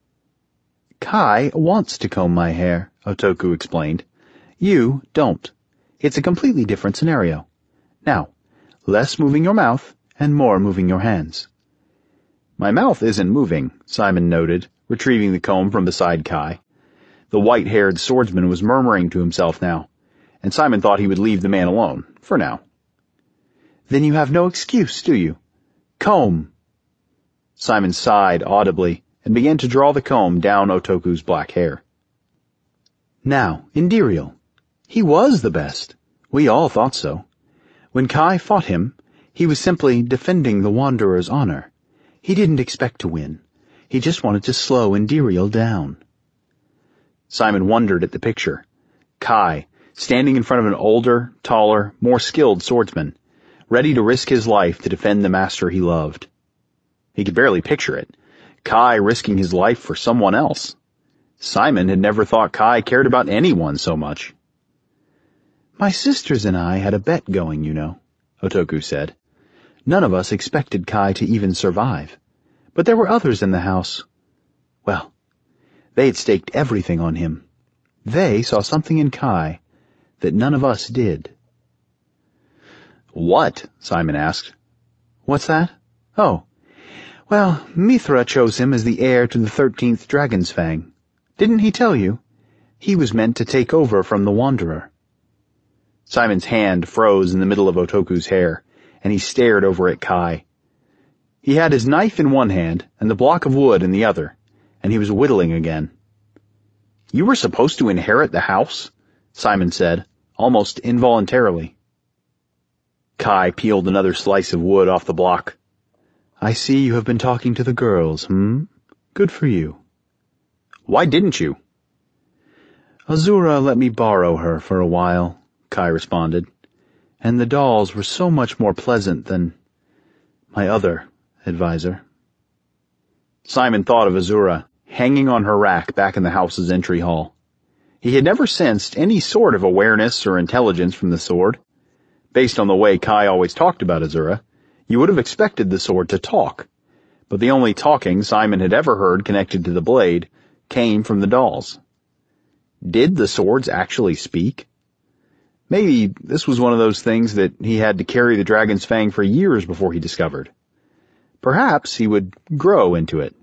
"Kai wants to comb my hair," Otoku explained. "You don't. It's a completely different scenario. Now, less moving your mouth and more moving your hands." "My mouth isn't moving," Simon noted, retrieving the comb from beside Kai. The white-haired swordsman was murmuring to himself now, and Simon thought he would leave the man alone, for now. "Then you have no excuse, do you? Comb!" Simon sighed audibly and began to draw the comb down Otoku's black hair. "Now, Indiriel. He was the best. We all thought so. When Kai fought him, he was simply defending the Wanderer's honor. He didn't expect to win. He just wanted to slow Indiriel down." Simon wondered at the picture. Kai, standing in front of an older, taller, more skilled swordsman, ready to risk his life to defend the master he loved. He could barely picture it. Kai risking his life for someone else. Simon had never thought Kai cared about anyone so much. "My sisters and I had a bet going, you know," Otoku said. "None of us expected Kai to even survive. But there were others in the house. Well, they had staked everything on him. They saw something in Kai that none of us did." "What?" Simon asked. "What's that? Oh, well, Mithra chose him as the heir to the thirteenth Dragon's Fang. Didn't he tell you? He was meant to take over from the Wanderer." Simon's hand froze in the middle of Otoku's hair, and he stared over at Kai. He had his knife in one hand and the block of wood in the other, and he was whittling again. "You were supposed to inherit the house?" Simon said, almost involuntarily. Kai peeled another slice of wood off the block. "I see you have been talking to the girls, hmm? Good for you." "Why didn't you?" "Azura let me borrow her for a while," Kai responded. "And the dolls were so much more pleasant than my other advisor." Simon thought of Azura, hanging on her rack back in the house's entry hall. He had never sensed any sort of awareness or intelligence from the sword, Based on the way Kai always talked about Azura, you would have expected the sword to talk, but the only talking Simon had ever heard connected to the blade came from the dolls. Did the swords actually speak? Maybe this was one of those things that he had to carry the dragon's fang for years before he discovered. Perhaps he would grow into it.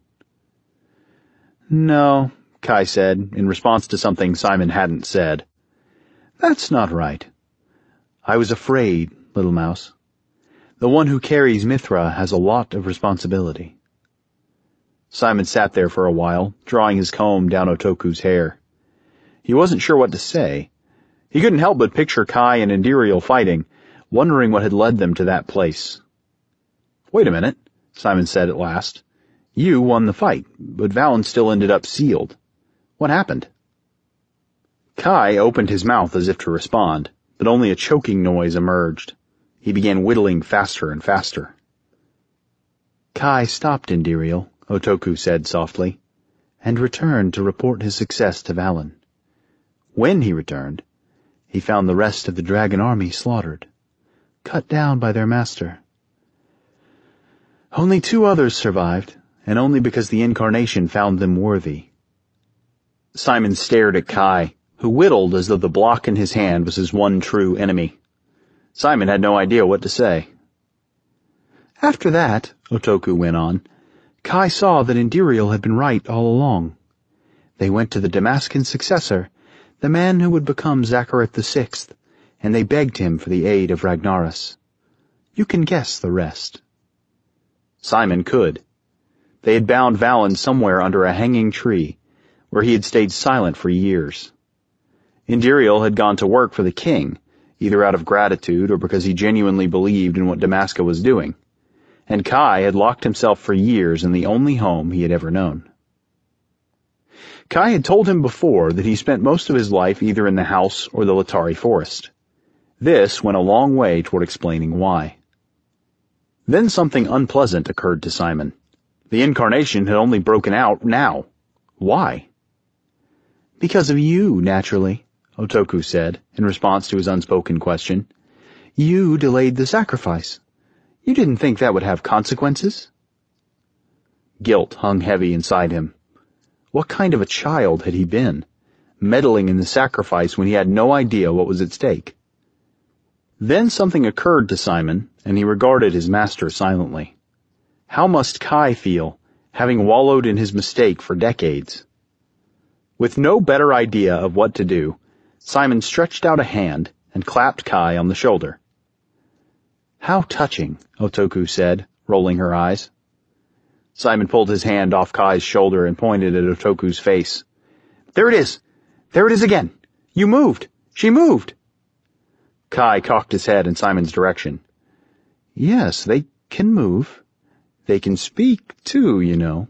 No, Kai said, in response to something Simon hadn't said. That's not right. I was afraid, little mouse. The one who carries Mithra has a lot of responsibility. Simon sat there for a while, drawing his comb down Otoku's hair. He wasn't sure what to say. He couldn't help but picture Kai and Indiriel fighting, wondering what had led them to that place. Wait a minute, Simon said at last. You won the fight, but Valen still ended up sealed. What happened? Kai opened his mouth as if to respond, but only a choking noise emerged. He began whittling faster and faster. Kai stopped Indiriel, Otoku said softly, and returned to report his success to Valen. When he returned, he found the rest of the dragon army slaughtered, cut down by their master. Only two others survived, and only because the Incarnation found them worthy. Simon stared at Kai, who whittled as though the block in his hand was his one true enemy. Simon had no idea what to say. After that, Otoku went on, Kai saw that Indiriel had been right all along. They went to the Damascan successor, the man who would become Zacharoth the Sixth, and they begged him for the aid of Ragnaros. You can guess the rest. Simon could. They had bound Valen somewhere under a hanging tree, where he had stayed silent for years. Indiriel had gone to work for the king, either out of gratitude or because he genuinely believed in what Damaska was doing, and Kai had locked himself for years in the only home he had ever known. Kai had told him before that he spent most of his life either in the house or the Latari forest. This went a long way toward explaining why. Then something unpleasant occurred to Simon. The Incarnation had only broken out now. Why? Because of you, naturally, Otoku said, in response to his unspoken question. You delayed the sacrifice. You didn't think that would have consequences? Guilt hung heavy inside him. What kind of a child had he been, meddling in the sacrifice when he had no idea what was at stake? Then something occurred to Simon, and he regarded his master silently. How must Kai feel, having wallowed in his mistake for decades? With no better idea of what to do, Simon stretched out a hand and clapped Kai on the shoulder. How touching, Otoku said, rolling her eyes. Simon pulled his hand off Kai's shoulder and pointed at Otoku's face. There it is! There it is again! You moved! She moved! Kai cocked his head in Simon's direction. Yes, they can move. They can speak, too, you know.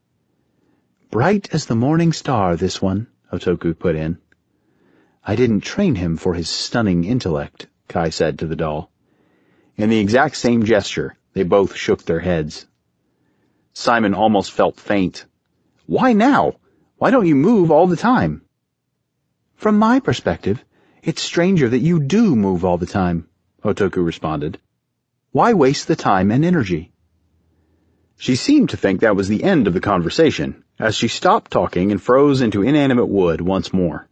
Bright as the morning star, this one, Otoku put in. I didn't train him for his stunning intellect, Kai said to the doll. In the exact same gesture, they both shook their heads. Simon almost felt faint. Why now? Why don't you move all the time? From my perspective, it's stranger that you do move all the time, Otoku responded. Why waste the time and energy? She seemed to think that was the end of the conversation, as she stopped talking and froze into inanimate wood once more.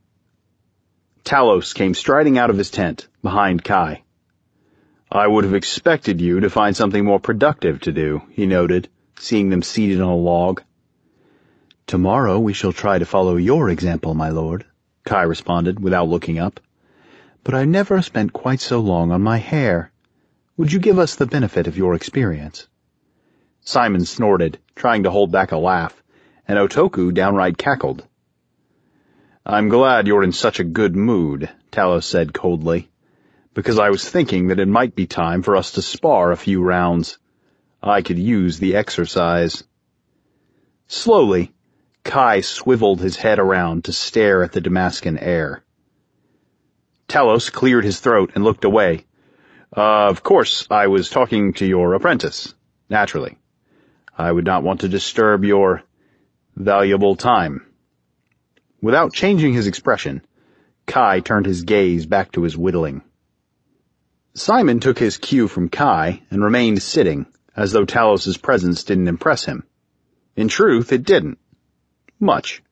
Talos came striding out of his tent, behind Kai. I would have expected you to find something more productive to do, he noted, seeing them seated on a log. Tomorrow we shall try to follow your example, my lord, Kai responded without looking up. But I never spent quite so long on my hair. Would you give us the benefit of your experience? Simon snorted, trying to hold back a laugh, and Otoku downright cackled. I'm glad you're in such a good mood, Talos said coldly, because I was thinking that it might be time for us to spar a few rounds. I could use the exercise. Slowly, Kai swiveled his head around to stare at the Damascan air. Talos cleared his throat and looked away. Uh, of course, I was talking to your apprentice, naturally. I would not want to disturb your valuable time. Without changing his expression, Kai turned his gaze back to his whittling. Simon took his cue from Kai and remained sitting, as though Talos's presence didn't impress him. In truth, it didn't. Much.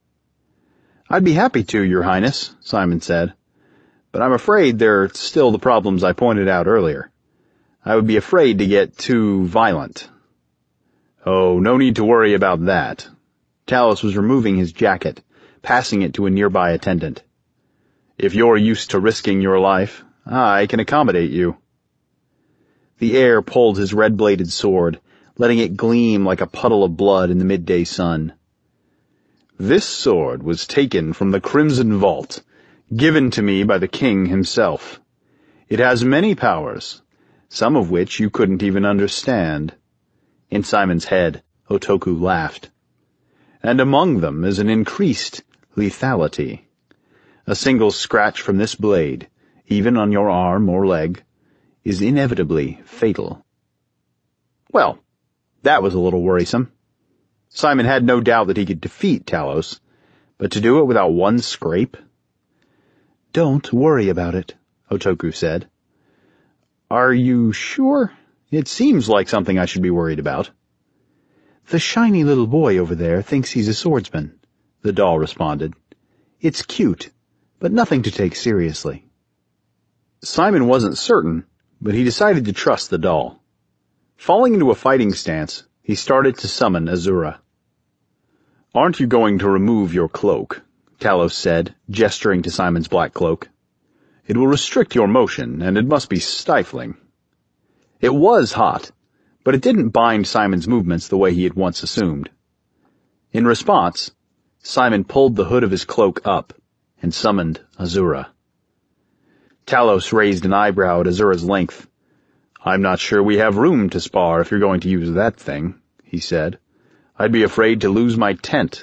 "I'd be happy to, Your Highness," Simon said, "but I'm afraid there are still the problems I pointed out earlier. I would be afraid to get too violent." "Oh, no need to worry about that." Talos was removing his jacket, passing it to a nearby attendant. "If you're used to risking your life, I can accommodate you." The heir pulled his red-bladed sword, letting it gleam like a puddle of blood in the midday sun. "This sword was taken from the Crimson Vault, given to me by the king himself. It has many powers, some of which you couldn't even understand." In Simon's head, Otoku laughed. "And among them is an increased lethality. A single scratch from this blade, even on your arm or leg, is inevitably fatal." Well, that was a little worrisome. Simon had no doubt that he could defeat Talos, but to do it without one scrape? "Don't worry about it," Otoku said. "Are you sure? It seems like something I should be worried about." "The shiny little boy over there thinks he's a swordsman," the doll responded. "It's cute, but nothing to take seriously." Simon wasn't certain, but he decided to trust the doll. Falling into a fighting stance, he started to summon Azura. "Aren't you going to remove your cloak?" Talos said, gesturing to Simon's black cloak. "It will restrict your motion, and it must be stifling." It was hot, but it didn't bind Simon's movements the way he had once assumed. In response, Simon pulled the hood of his cloak up and summoned Azura. Talos raised an eyebrow at Azura's length. "I'm not sure we have room to spar if you're going to use that thing," he said. "I'd be afraid to lose my tent."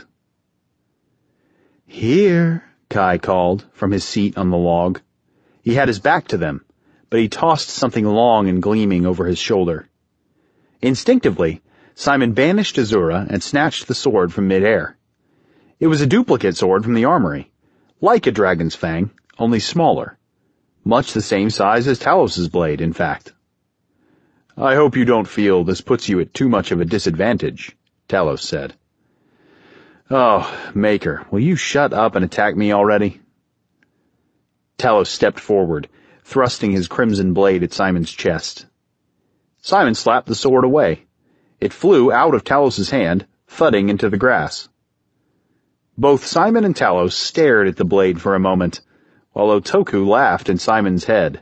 "Here," Kai called from his seat on the log. He had his back to them, but he tossed something long and gleaming over his shoulder. Instinctively, Simon banished Azura and snatched the sword from midair. It was a duplicate sword from the armory, like a dragon's fang, only smaller. Much the same size as Talos's blade, in fact. "I hope you don't feel this puts you at too much of a disadvantage," Talos said. "Oh, Maker, will you shut up and attack me already?" Talos stepped forward, thrusting his crimson blade at Simon's chest. Simon slapped the sword away. It flew out of Talos's hand, thudding into the grass. Both Simon and Talos stared at the blade for a moment, while Otoku laughed in Simon's head.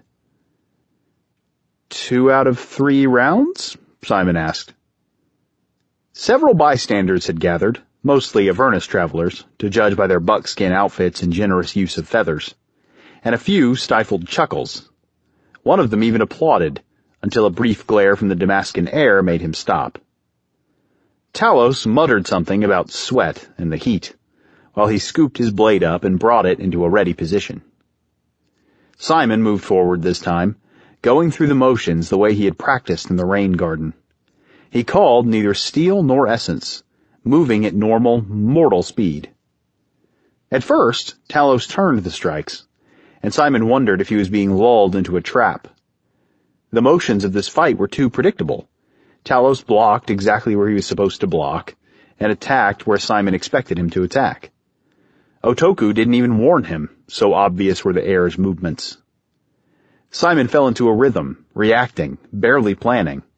"Two out of three rounds?" Simon asked. Several bystanders had gathered, mostly Avernus travelers, to judge by their buckskin outfits and generous use of feathers, and a few stifled chuckles. One of them even applauded, until a brief glare from the Damascan air made him stop. Talos muttered something about sweat and the heat, while he scooped his blade up and brought it into a ready position. Simon moved forward this time, going through the motions the way he had practiced in the rain garden. He called neither steel nor essence, moving at normal, mortal speed. At first, Talos turned the strikes, and Simon wondered if he was being lulled into a trap. The motions of this fight were too predictable. Talos blocked exactly where he was supposed to block, and attacked where Simon expected him to attack. Otoku didn't even warn him, so obvious were the heir's movements. Simon fell into a rhythm, reacting, barely planning.